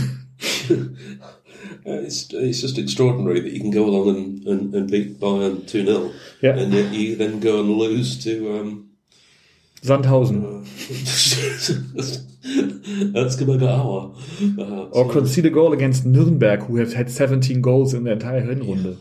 It's just extraordinary that you can go along and beat Bayern 2-0, and yet you then go and lose to
Sandhausen.
Erzgebirge Aue.
Or concede a goal against Nürnberg, who have had 17 goals in the entire Hinrunde.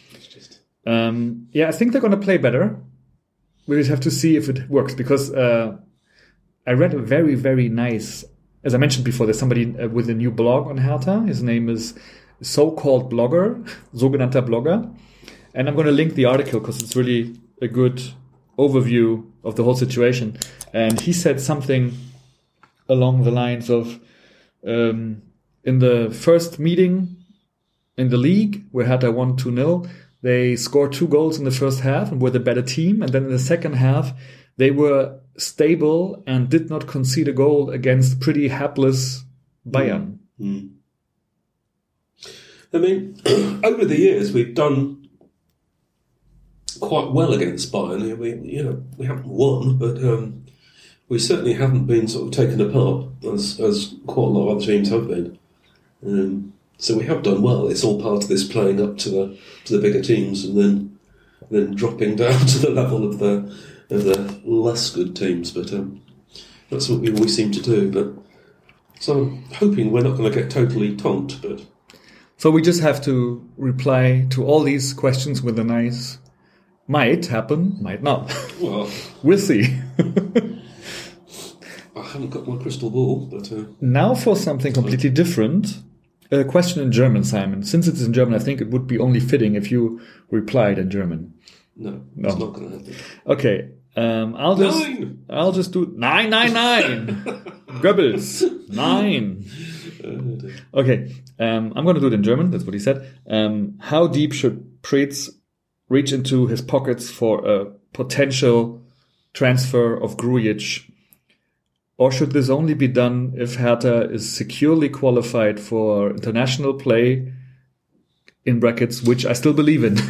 I think they're going to play better. We just have to see if it works, because I read a very, very nice, as I mentioned before, there's somebody with a new blog on Hertha. His name is So-Called Blogger, sogenannter Blogger. And I'm going to link the article because it's really a good overview of the whole situation. And he said something along the lines of, in the first meeting in the league, where Hertha won 2-0, they scored 2 goals in the first half and were the better team. And then in the second half, they were stable and did not concede a goal against pretty hapless Bayern.
I mean, over the years, we've done quite well against Bayern. We haven't won, but we certainly haven't been sort of taken apart as quite a lot of other teams have been. So we have done well. It's all part of this playing up to the bigger teams and then dropping down to the level of the less good teams. But that's what we always seem to do. But so I'm hoping we're not going to get totally tonked. But
so we just have to reply to all these questions with a nice might happen, might not.
Well,
we'll see.
I haven't got my crystal ball, but
now for something completely different. A question in German, Simon. Since it's in German, I think it would be only fitting if you replied in German.
No. It's not going to happen.
Okay. I'll just do 9. Goebbels. 9. Okay. I'm going to do it in German. That's what he said. How deep should Preetz reach into his pockets for a potential transfer of Grujic? Or should this only be done if Hertha is securely qualified for international play, in brackets, which I still believe in?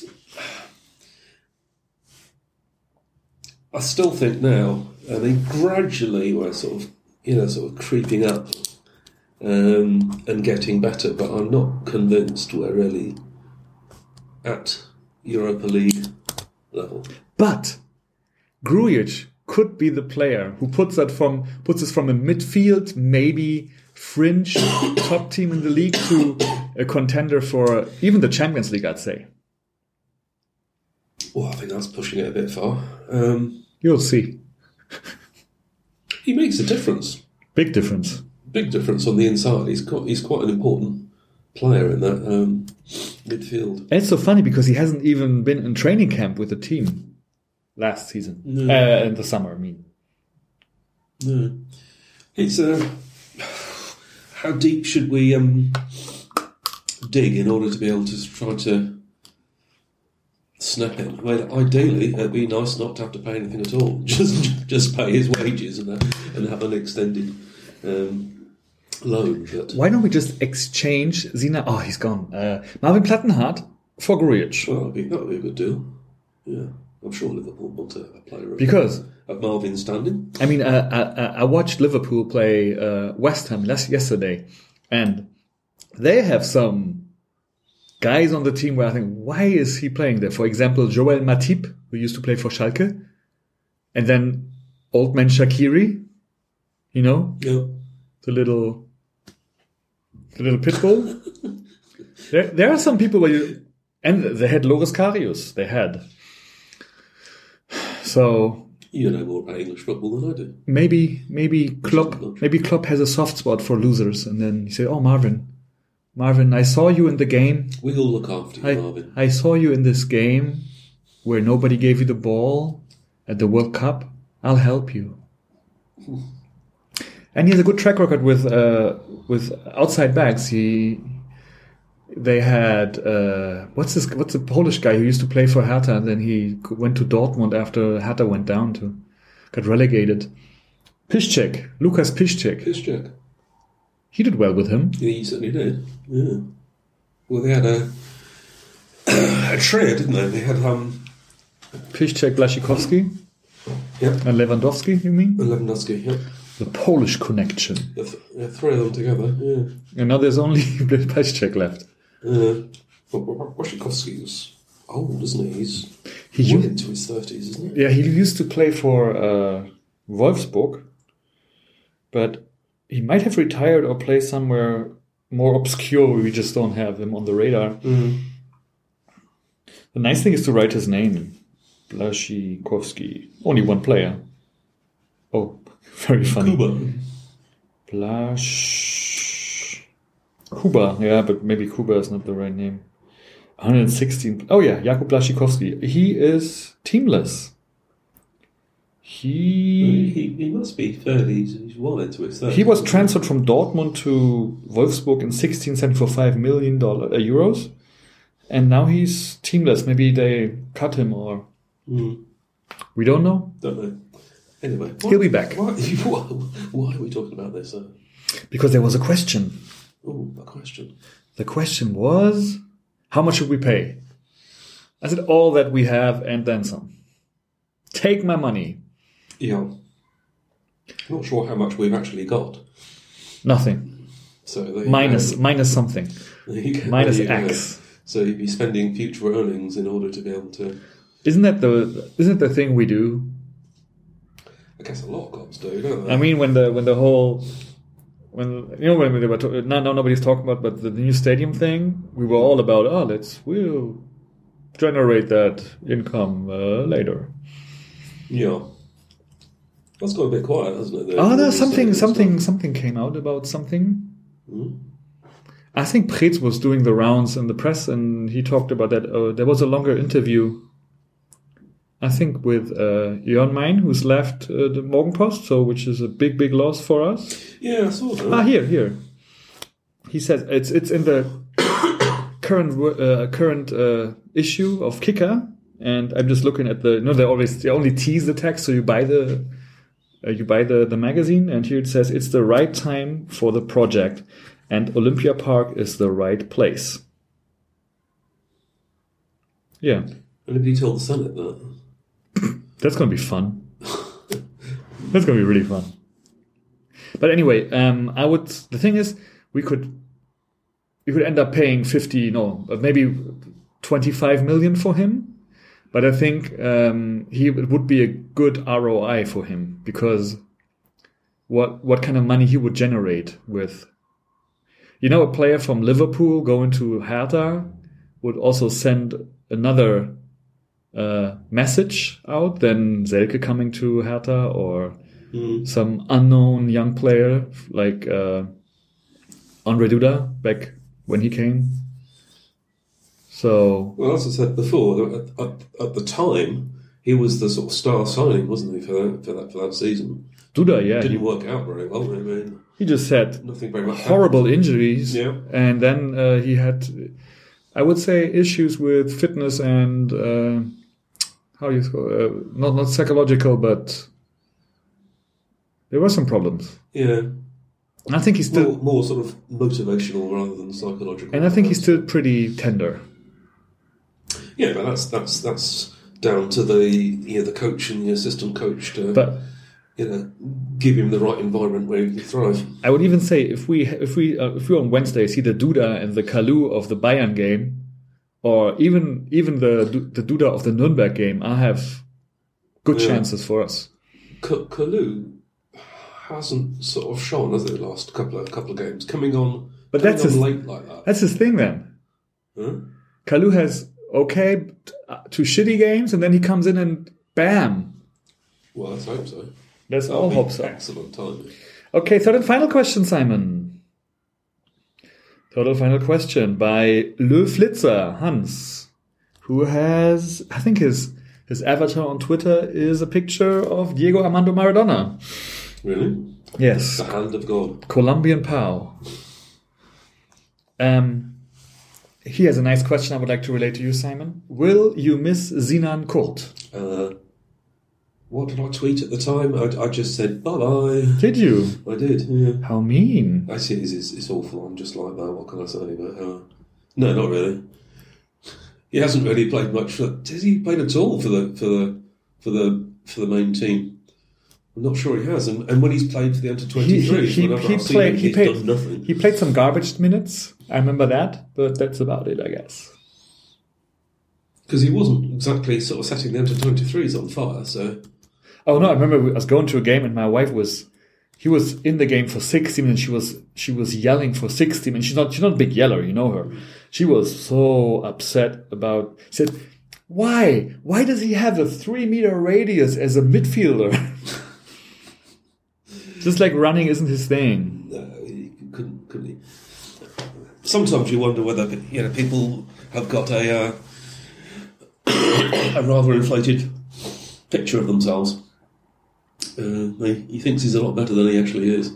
I still think now, I mean, gradually we're sort of creeping up and getting better, but I'm not convinced we're really at Europa League level.
But Grujic could be the player who puts us from a midfield, maybe fringe top team in the league to a contender for even the Champions League, I'd say.
Well, I think that's pushing it a bit far.
You'll see.
He makes a difference.
Big difference.
Big difference on the inside. He's quite an important player in that midfield.
And it's so funny because he hasn't even been in training camp with the team last season.
No.
In the summer, I mean.
No. It's how deep should we dig in order to be able to try to snap it? Well, ideally, it'd be nice not to have to pay anything at all. Just pay his wages and have an extended loan. But
why don't we just exchange Zina? Oh, he's gone. Marvin Plattenhardt for Grujic.
well, that would be a good deal. Yeah, I'm sure Liverpool want a player
Because
of Marvin's standing.
I mean, I watched Liverpool play West Ham yesterday, and they have some guys on the team where I think, why is he playing there? For example, Joel Matip, who used to play for Schalke, and then old man Shaqiri, you know,
Yeah.
the little pit bull. there are some people where you, and they had Loris Karius. They had. So
You know more about English football than I do.
maybe Klopp has a soft spot for losers, and then he said, "Oh, Marvin, I saw you in the game.
We all look after you, Marvin.
I saw you in this game where nobody gave you the ball at the World Cup. I'll help you." And he has a good track record with outside backs. They had what's the Polish guy who used to play for Hertha, and then he went to Dortmund after Hertha got relegated. Piszczek, Lukas Piszczek.
Piszczek.
He did well with him.
Yeah, he certainly did. Yeah. Well, they had a trio, didn't they? They had
Piszczek, Blaszczykowski,
yep,
and Lewandowski. You mean
Lewandowski. Yep.
the Polish connection?
Three of them together. Yeah.
And now there's only Piszczek left.
Waszikowski was old, isn't he?
He
He's well
used-
into his 30s, isn't he?
Yeah, he used to play for Wolfsburg, but he might have retired or play somewhere more obscure where we just don't have him on the radar. The nice thing is to write his name. Blaszczykowski. Only one player. Oh, very funny. Kuba. Yeah, but maybe Kuba is not the right name. 116. Oh yeah, Jakub Blaszczykowski. He is teamless.
He must be fairly. He's well into his 30s.
He was transferred from Dortmund to Wolfsburg in 16.75 million euros, and now he's teamless. Maybe they cut him, or we don't know.
Don't know. Anyway,
He'll be back.
Why are we talking about this?
Because there was a question.
Oh, a question.
The question was, how much should we pay? I said, all that we have and then some. Take my money.
Yeah. Not sure how much we've actually got.
Nothing.
So there you
Minus
go.
something.
There you go.
Minus
There you go.
X.
So you'd be spending future earnings in order to be able to.
Isn't the thing we do?
I guess a lot of clubs do, don't they?
I mean, when they were now nobody's talking about, but the new stadium thing, we were all about. We'll generate that income later.
Yeah. That's got a bit quiet, hasn't it?
There's something came out about something. I think Preetz was doing the rounds in the press, and he talked about that. There was a longer interview, I think, with Jörn Mein, who's left the Morgenpost, which is a big loss for us.
Yeah, I saw that.
Here. He says it's in the current issue of Kicker, and I'm just looking at they only tease the text, so you buy the magazine, and here it says it's the right time for the project, and Olympia Park is the right place. Yeah,
And if you told the Senate that.
that's gonna be fun. That's gonna be really fun. But anyway, the thing is, we could end up paying maybe 25 million for him. But I think it would be a good ROI for him, because what kind of money he would generate with, a player from Liverpool going to Hertha would also send another message out than Selke coming to Hertha, or some unknown young player like Andre Duda back when he came. So,
well, as I said before, at the time, he was the sort of star signing, wasn't he, for that season?
Duda, yeah,
Didn't work out very well. I mean,
he just had
nothing very much
horrible
happened.
injuries,
Yeah.
and then he had, I would say, issues with fitness and how do you call not psychological, but there were some problems.
Yeah.
And I think he's still,
more sort of motivational rather than psychological.
and I think he's still pretty tender.
Yeah, but that's down to the coach and the assistant coach to
But
give him the right environment where he can thrive.
I would even say if we on Wednesday see the Duda and the Kalou of the Bayern game, or even the Duda of the Nuremberg game, I have good chances for us.
Kalou hasn't sort of shone, has it, the last couple of games, coming on late like that.
That's his thing then.
Huh?
Kalou has to shitty games, and then he comes in and bam.
Well, let's hope so.
Let's all hope so.
Excellent timing.
Okay, third and final question, Simon. Third and final question by Le Flitzer, Hans, who has, I think his avatar on Twitter is a picture of Diego Armando Maradona.
Really?
Yes.
The hand of God.
Colombian Pau. He has a nice question I would like to relate to you, Simon. Will you miss Sinan Kurt?
What did I tweet at the time? I just said bye-bye.
Did you?
I did, yeah.
How mean.
I see it's awful. I'm just like that. What can I say? But no, not really. He hasn't really played much. Has he played at all for the main team? I'm not sure he has. And when he's played for the under-23s, he's done nothing.
He played some garbage minutes. I remember that, but that's about it, I guess.
Because he wasn't exactly sort of setting the under-23s on fire, so...
Oh no, I remember I was going to a game and my wife he was in the game for 16 and she was yelling for 16, and she's not a big yeller, you know her. She was so upset about, she said, why does he have a 3-meter radius as a midfielder? Just like running isn't his thing.
No, he couldn't he? Sometimes you wonder whether people have got a rather inflated picture of themselves. He thinks he's a lot better than he actually is.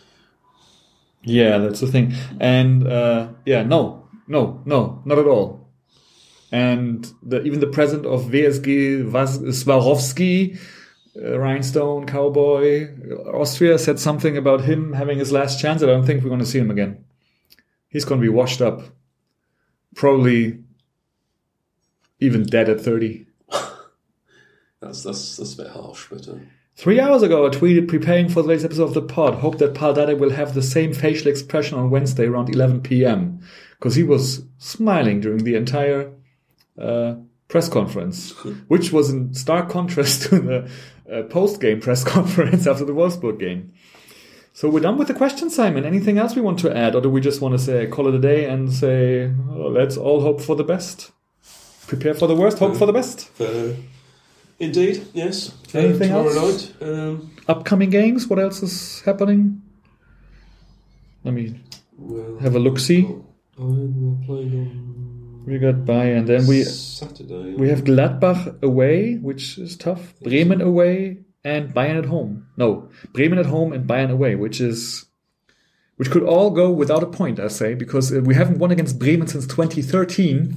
Yeah, that's the thing. And no, not at all. And even the president of VSG, Swarovski, Rhinestone Cowboy, Austria, said something about him having his last chance. I don't think we're going to see him again. He's going to be washed up. Probably even dead at 30.
That's a bit harsh, but...
3 hours ago, I tweeted, preparing for the latest episode of the pod. Hope that Paul Dardai will have the same facial expression on Wednesday around 11 p.m. Because he was smiling during the entire press conference, which was in stark contrast to the post-game press conference after the Wolfsburg game. So we're done with the questions, Simon. Anything else we want to add? Or do we just want to say, call it a day and say, let's all hope for the best? Prepare for the worst, hope for the best?
Indeed, yes.
Anything
tomorrow
else?
Night.
Upcoming games, what else is happening? Let me have a look-see.
We're playing on...
We got Bayern, then
Saturday.
we have Gladbach away, which is tough. Bremen away and Bayern at home. No, Bremen at home and Bayern away, which could all go without a point, I say, because we haven't won against Bremen since 2013.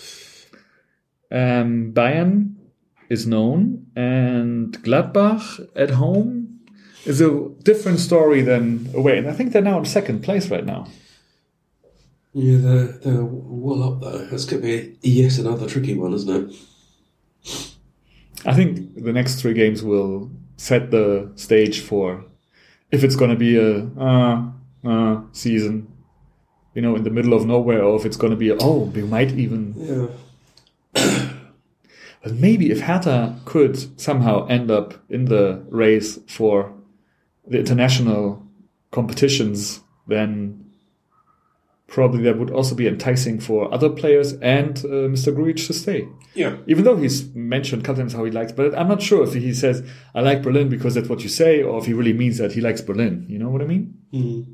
Bayern is known, and Gladbach at home is a different story than away. And I think they're now in second place right now.
Yeah, they're well up there. That's going to be yet another tricky one, isn't it?
I think the next 3 games will set the stage for if it's going to be a season, in the middle of nowhere, or if it's going to be we might even...
Yeah.
But maybe if Hertha could somehow end up in the race for the international competitions, then probably that would also be enticing for other players and Mr. Grujic to stay.
Yeah.
Even though he's mentioned a couple times how he likes, but I'm not sure if he says, I like Berlin because that's what you say, or if he really means that he likes Berlin. You know what I mean?
Mm-hmm.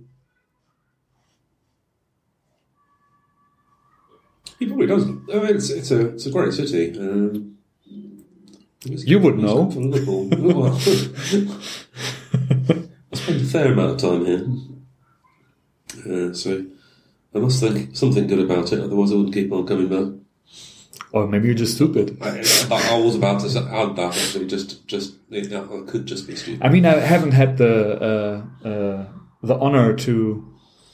He probably doesn't. I mean, it's a great city.
You would know.
From Liverpool. Oh, well. I spent a fair amount of time here, so I must think something good about it. Otherwise, I wouldn't keep on coming back.
Or maybe you're just stupid.
I was about to add that actually. I could just be stupid.
I mean, I haven't had the honor to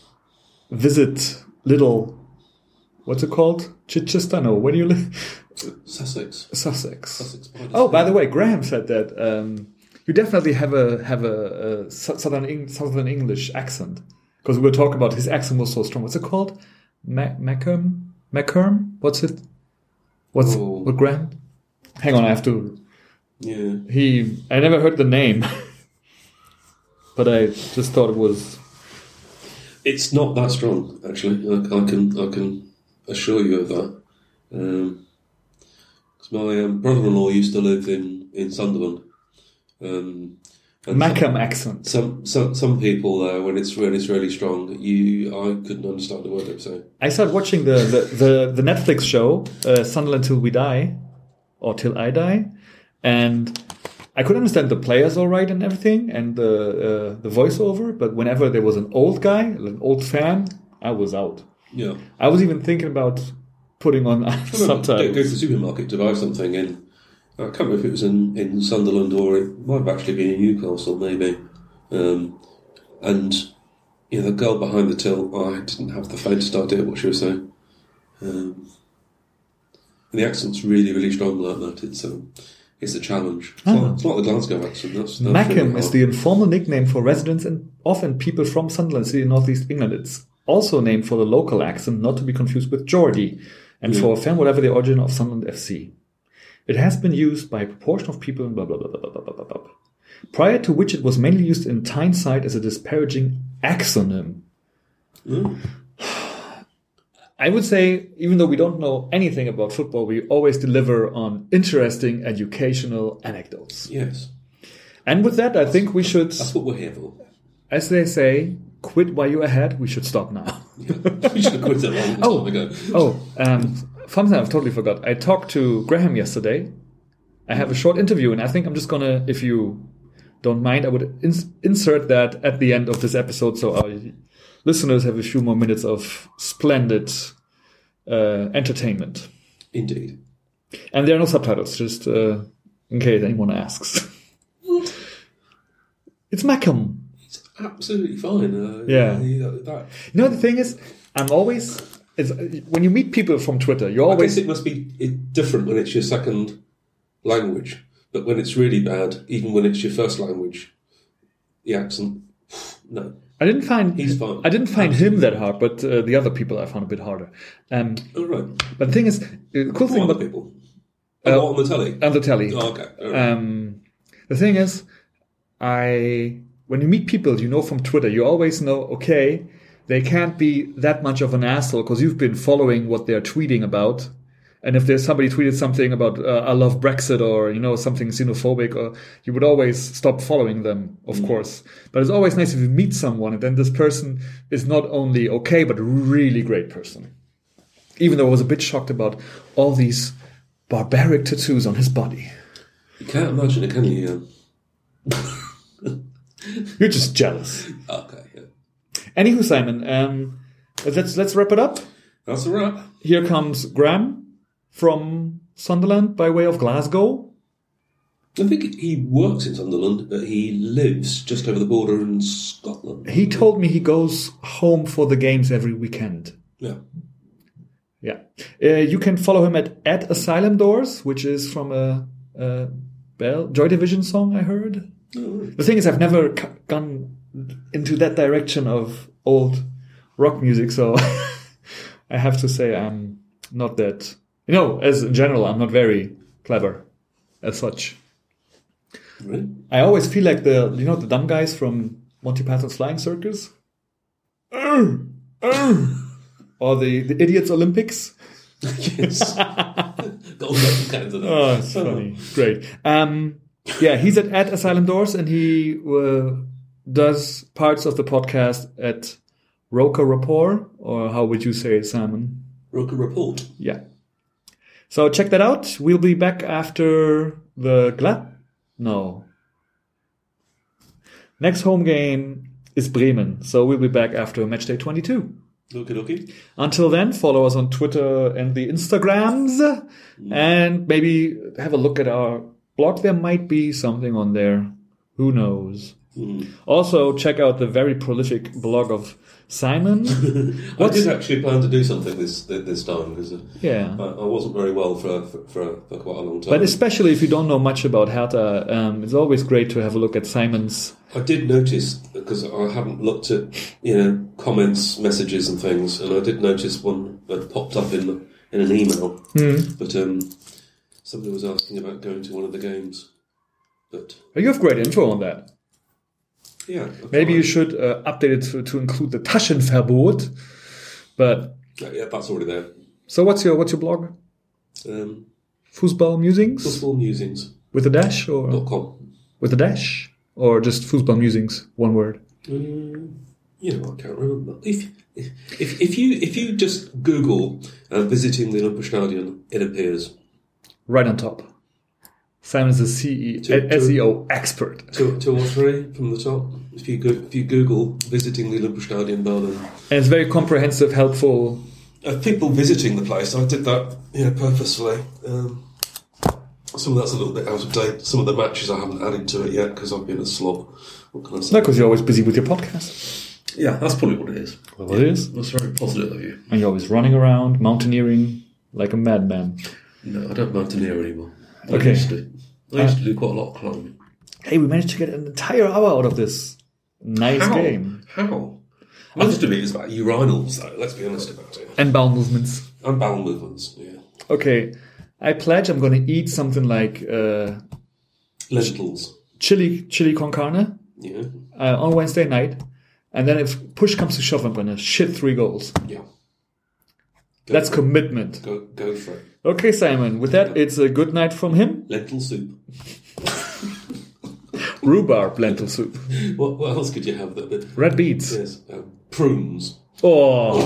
visit little. What's it called? Chichester? No, where do you live?
Sussex.
Oh, by the way, Graham said that you definitely have a southern English accent, because we were talking about his accent was so strong. What's it called? Mackerm? What's it? What Graham? Hang on, I have to.
Yeah.
I never heard the name, but I just thought it was.
It's not that strong, actually. I can assure you of that. Because my brother-in-law used to live in Sunderland.
Mackham accent.
Some people there, when it's really strong, I couldn't understand a word they were saying.
I started watching the Netflix show Sunderland Till We Die, or Till I Die, and I could understand the players all right and everything, and the voiceover. But whenever there was an old guy, an old fan, I was out.
Yeah,
I was even thinking about putting on subtitles.
Go to the supermarket to buy something, and I can't remember if it was in Sunderland or it might have actually been in Newcastle, maybe. And the girl behind the till, I didn't have the faintest idea what she was saying. And the accent's really strong like that. It's a challenge. It's not the Glasgow accent.
Mackham is the informal nickname for residents and often people from Sunderland City in northeast England. It's also named for the local accent, not to be confused with Geordie, and for a fan, whatever the origin of Sunderland FC. It has been used by a proportion of people in blah, blah, blah, blah, blah, blah, blah, blah. Prior to which it was mainly used in Tyneside as a disparaging axonym. I would say, even though we don't know anything about football, we always deliver on interesting educational anecdotes.
Yes.
And with that, I think we should...
That's what we're here for.
As they say, quit while you're ahead. We should stop now.
We should have quit it a long time ago.
Fun thing, I've totally forgot. I talked to Graham yesterday. I have a short interview, and I think I'm just going to, if you don't mind, I would insert that at the end of this episode so our listeners have a few more minutes of splendid entertainment.
Indeed.
And there are no subtitles, just in case anyone asks. It's Mackham.
It's absolutely fine.
Yeah.
That.
You know, the thing is, when you meet people from Twitter, you always...
I guess it must be different when it's your second language, but when it's really bad, even when it's your first language, the accent, no.
I didn't find him that hard, but the other people I found a bit harder.
Right.
But the thing is, the cool thing
about
about
people on the telly.
On the telly.
Oh, okay. Right.
The thing is, when you meet people you know from Twitter, you always know, okay, they can't be that much of an asshole because you've been following what they're tweeting about. And if there's somebody tweeted something about I love Brexit or something xenophobic, or you would always stop following them, of course. But it's always nice if you meet someone and then this person is not only okay, but a really great person. Even though I was a bit shocked about all these barbaric tattoos on his body.
You can't imagine it, can you?
You're just jealous.
Okay. Yeah.
Anywho, Simon, let's wrap it up.
That's a wrap.
Here comes Graham from Sunderland by way of Glasgow.
I think he works in Sunderland, but he lives just over the border in Scotland.
He told me he goes home for the games every weekend.
Yeah.
Yeah. You can follow him at Asylum Doors, which is from a Joy Division song I heard.
Oh, right.
The thing is, I've never gone into that direction of old rock music, so I have to say I'm not that... as in general, I'm not very clever as such.
Really?
I always feel like the dumb guys from Monty Python's Flying Circus? Or the Idiots Olympics?
Yes. Got all that kinds of
Oh, it's funny. Great. He's at Asylum Doors, and he does parts of the podcast at Roca Rapport, or how would you say it, Simon?
Roca Report.
Yeah. So check that out. We'll be back after the next home game is Bremen. So we'll be back after match day 22.
Okay.
Until then, follow us on Twitter and the Instagrams, and maybe have a look at our blog. There might be something on there. Who knows? Also, check out the very prolific blog of Simon.
I did actually plan to do something this time because
Yeah.
I wasn't very well for quite a long time.
But especially if you don't know much about Hertha, it's always great to have a look at Simon's.
I did notice, because I haven't looked at comments, messages, and things, and I did notice one that popped up in an email. But somebody was asking about going to one of the games. But
You have great info on that.
yeah,
Maybe you should update it to include the Taschenverbot. But
yeah, that's already there.
so what's your blog? Fußball Musings
Football Musings.com.
with a dash or with a dash or just Fußball Musings, one word?
I can't remember. If you just Google visiting the Olympiastadion, it appears
Right on top. Simon is a SEO expert.
two or three from the top. If you Google visiting the Olympiastadion Berlin,
And it's very comprehensive, helpful.
people visiting the place. I did that, purposefully. Some of that's a little bit out of date. Some of the matches I haven't added to it yet because I've been a slob. What can I say?
No, because you're always busy with your podcast.
Yeah, that's probably what it is.
Well, it is.
That's very positive of you.
And you're always running around, mountaineering like a madman.
No, I don't mountaineer anymore. I
Okay.
used to do quite a lot of climbing.
Hey, we managed to get an entire hour out of this nice game.
How? Most of it is about urinals, though. Let's be honest about it.
And bowel movements.
And bowel movements. Yeah.
Okay, I pledge I'm going to eat something like
Lentils.
chili con carne
Yeah.
on Wednesday night. And then if push comes to shove, I'm going to shit 3 goals.
Yeah.
That's commitment.
Go for it.
Okay, Simon, with that, it's a good night from him.
Lentil soup.
Rhubarb lentil soup.
What else could you have?
Red beets.
Yes. Prunes.
Oh.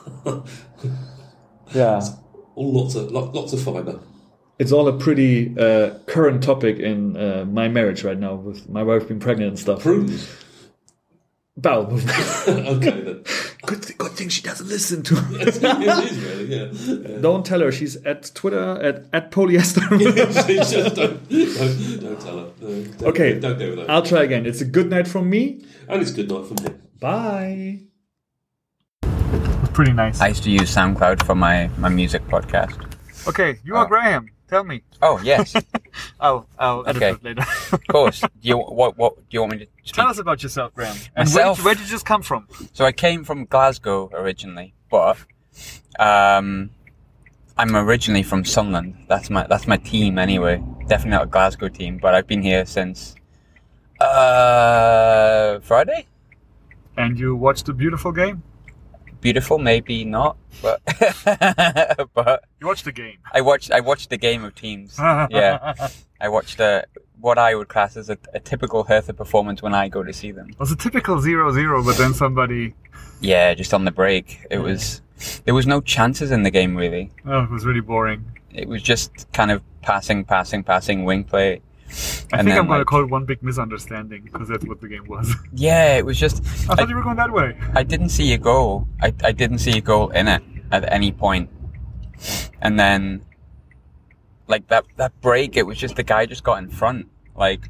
Yeah.
All lots of fibre.
It's all a pretty current topic in my marriage right now, with my wife being pregnant and stuff.
Prunes.
Bowel movement.
Okay then.
Good thing she doesn't listen to.
It is really, yeah.
Don't tell her. She's at Twitter at polyester.
Just don't tell her. No,
Okay.
Don't go with that.
I'll try again. It's a good night from me.
And it's good night from him.
Bye. Pretty nice.
I used to use SoundCloud for my music podcast.
Okay, you are Graham. Tell me.
Oh, yes, of
I'll edit
Okay.
it later.
course. Do you want me to speak?
Tell us about yourself, Graham. And
Myself?
where did you just come from?
So I came from Glasgow originally, but I'm originally from Sunderland. That's my team anyway. Definitely not a Glasgow team, but I've been here since Friday.
And you watched a beautiful game?
Beautiful, maybe not, but but
You watched the game.
I watched the game of teams. Yeah, I watched what I would class as a typical Hertha performance when I go to see them.
It was a typical 0-0, but then somebody...
Yeah, just on the break. There was no chances in the game really.
Oh, it was really boring.
It was just kind of passing, wing play.
I think I'm going to call it one big misunderstanding, because that's what the game was.
Yeah, it was just...
I thought you were going that way.
I didn't see a goal. I didn't see a goal in it at any point. And then, like, that break, it was just the guy just got in front. Like...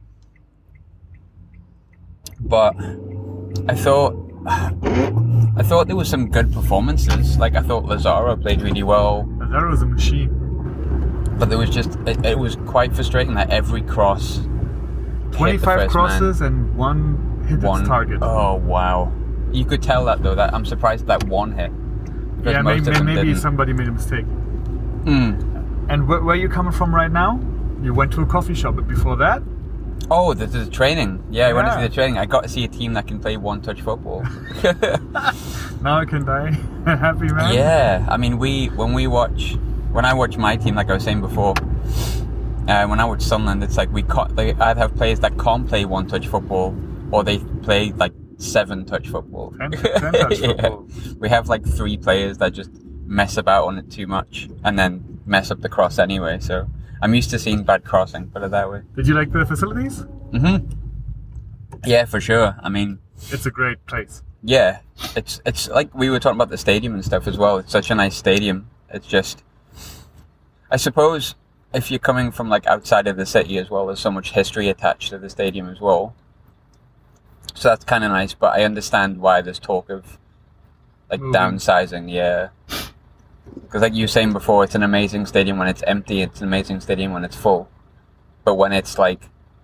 But I thought there was some good performances. Like, I thought Lazaro played really well.
Lazaro was a machine.
But there was just... It was quite frustrating that every cross...
25 crosses and one hit its target.
Oh, wow. You could tell that, though. That I'm surprised that one hit. Because
Yeah,
most of them
maybe
didn't.
somebody made a mistake. And where are you coming from right now? You went to a coffee shop, but before that?
Oh, this is training. Yeah, I went to see
Yeah.
the training. I got to see a team that can play one-touch football.
Now I can die. Happy, man?
Yeah, I mean, when I watch my team, like I was saying before, when I watch Sunderland, it's like they either have players that can't play one-touch football, or they play like 7-touch football.
10-touch football.
We have like 3 players that just mess about on it too much, and then mess up the cross anyway, so I'm used to seeing bad crossing, put it that way.
Did you like the facilities?
Mm-hmm. Yeah, for sure. I mean,
It's a great place.
yeah, it's like we were talking about the stadium and stuff as well. It's such a nice stadium. It's just, I suppose, if you're coming from like outside of the city as well, there's so much history attached to the stadium as well. So that's kind of nice, but I understand why there's talk of like downsizing. Yeah, because like you were saying before, it's an amazing stadium when it's empty. It's an amazing stadium when it's full, but when it's like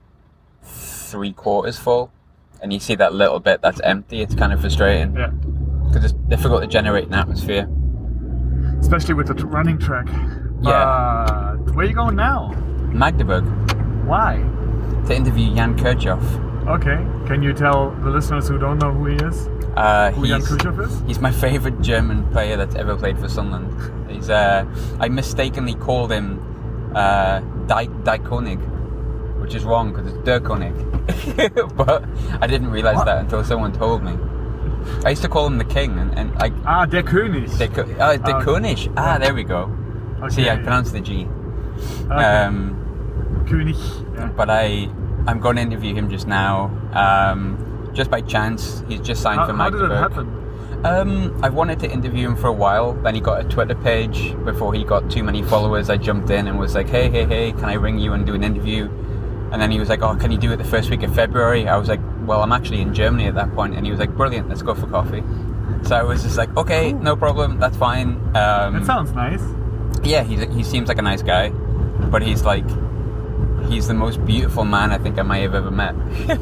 3/4 full, and you see that little bit that's empty, it's kind of frustrating.
Yeah.
Because it's difficult to generate an atmosphere.
Especially with the running track.
Yeah.
But where are you going now?
Magdeburg,
Why?
to interview Jan Kirchhoff.
Okay. Can you tell the listeners who don't know who he is? Who Jan Kirchhoff is?
He's my favourite German player that's ever played for Sunderland. He's I mistakenly called him Die Konig, which is wrong because it's Der Konig. But I didn't realise that until someone told me. I used to call him the king, and like
Der König.
Der König. There we go.
Okay.
See, I pronounced the G.
Okay. König. Yeah.
But I'm going to interview him just now. Just by chance, he's just signed for
How did
Magdeburg.
it happen?
I wanted to interview him for a while. Then he got a Twitter page. Before he got too many followers, I jumped in and was like, hey, can I ring you and do an interview? And then he was like, oh, can you do it the first week of February? I was like, well, I'm actually in Germany at that point. And he was like, brilliant, let's go for coffee. So I was just like, okay, no problem, that's fine.
That sounds nice.
Yeah, he seems like a nice guy. But he's the most beautiful man I think I might have ever met.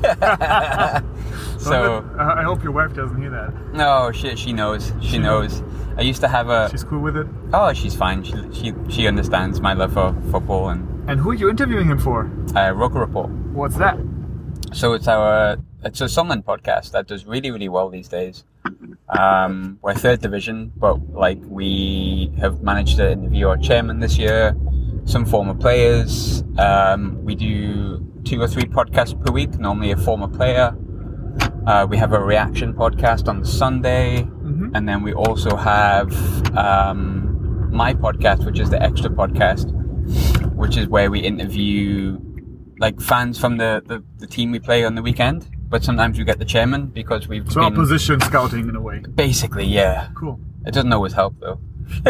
So
I hope your wife doesn't hear that.
no, she knows. She knows. I used to have a.
She's cool with it.
Oh, she's fine. She understands my love for football and
And who are you interviewing him for?
Roker Report.
What's that?
So it's a Sunderland podcast that does really, really well these days. We're 3rd division, but like we have managed to interview our chairman this year, some former players. We do 2 or 3 podcasts per week, normally a former player. We have a reaction podcast on Sunday, and then we also have my podcast, which is the Extra Podcast, which is where we interview like fans from the team we play on the weekend. But sometimes we get the chairman because we've
So
been
opposition scouting in a way.
basically, yeah.
Cool.
It doesn't always help though.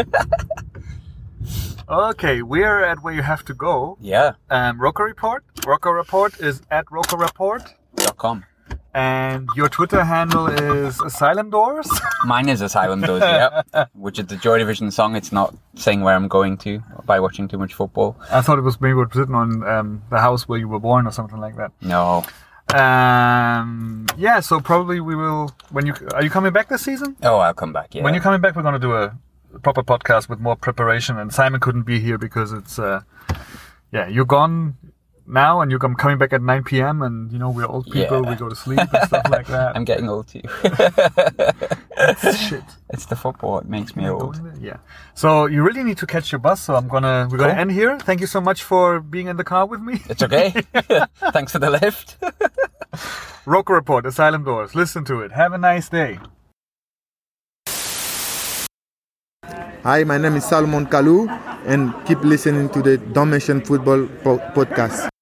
Okay, we're at where you have to go.
Yeah.
Roker Report. Roker Report is at Roker Report.
.com.
And your Twitter handle is Asylum Doors.
Mine is Asylum Doors, yeah. Which is the Joy Division song. It's not saying where I'm going to by watching too much football.
I thought it was maybe written on the house where you were born or something like that.
No.
Yeah, so probably we will. Are you coming back this season?
Oh, I'll come back, yeah.
When you're coming back, we're going to do a proper podcast with more preparation. And Simon couldn't be here because it's, you're gone now and you're coming back at 9 p.m. and, we're old people,
Yeah.
we go to sleep and stuff like that.
I'm getting old too.
Shit.
It's the football. It makes me old.
Yeah. So you really need to catch your bus. So we're gonna end here. Thank you so much for being in the car with me.
It's okay. Thanks for the lift.
Roker Report, Asylum Doors. Listen to it. Have a nice day.
Hi, my name is Salomon Kalou, and keep listening to the Dalmatian Football Podcast.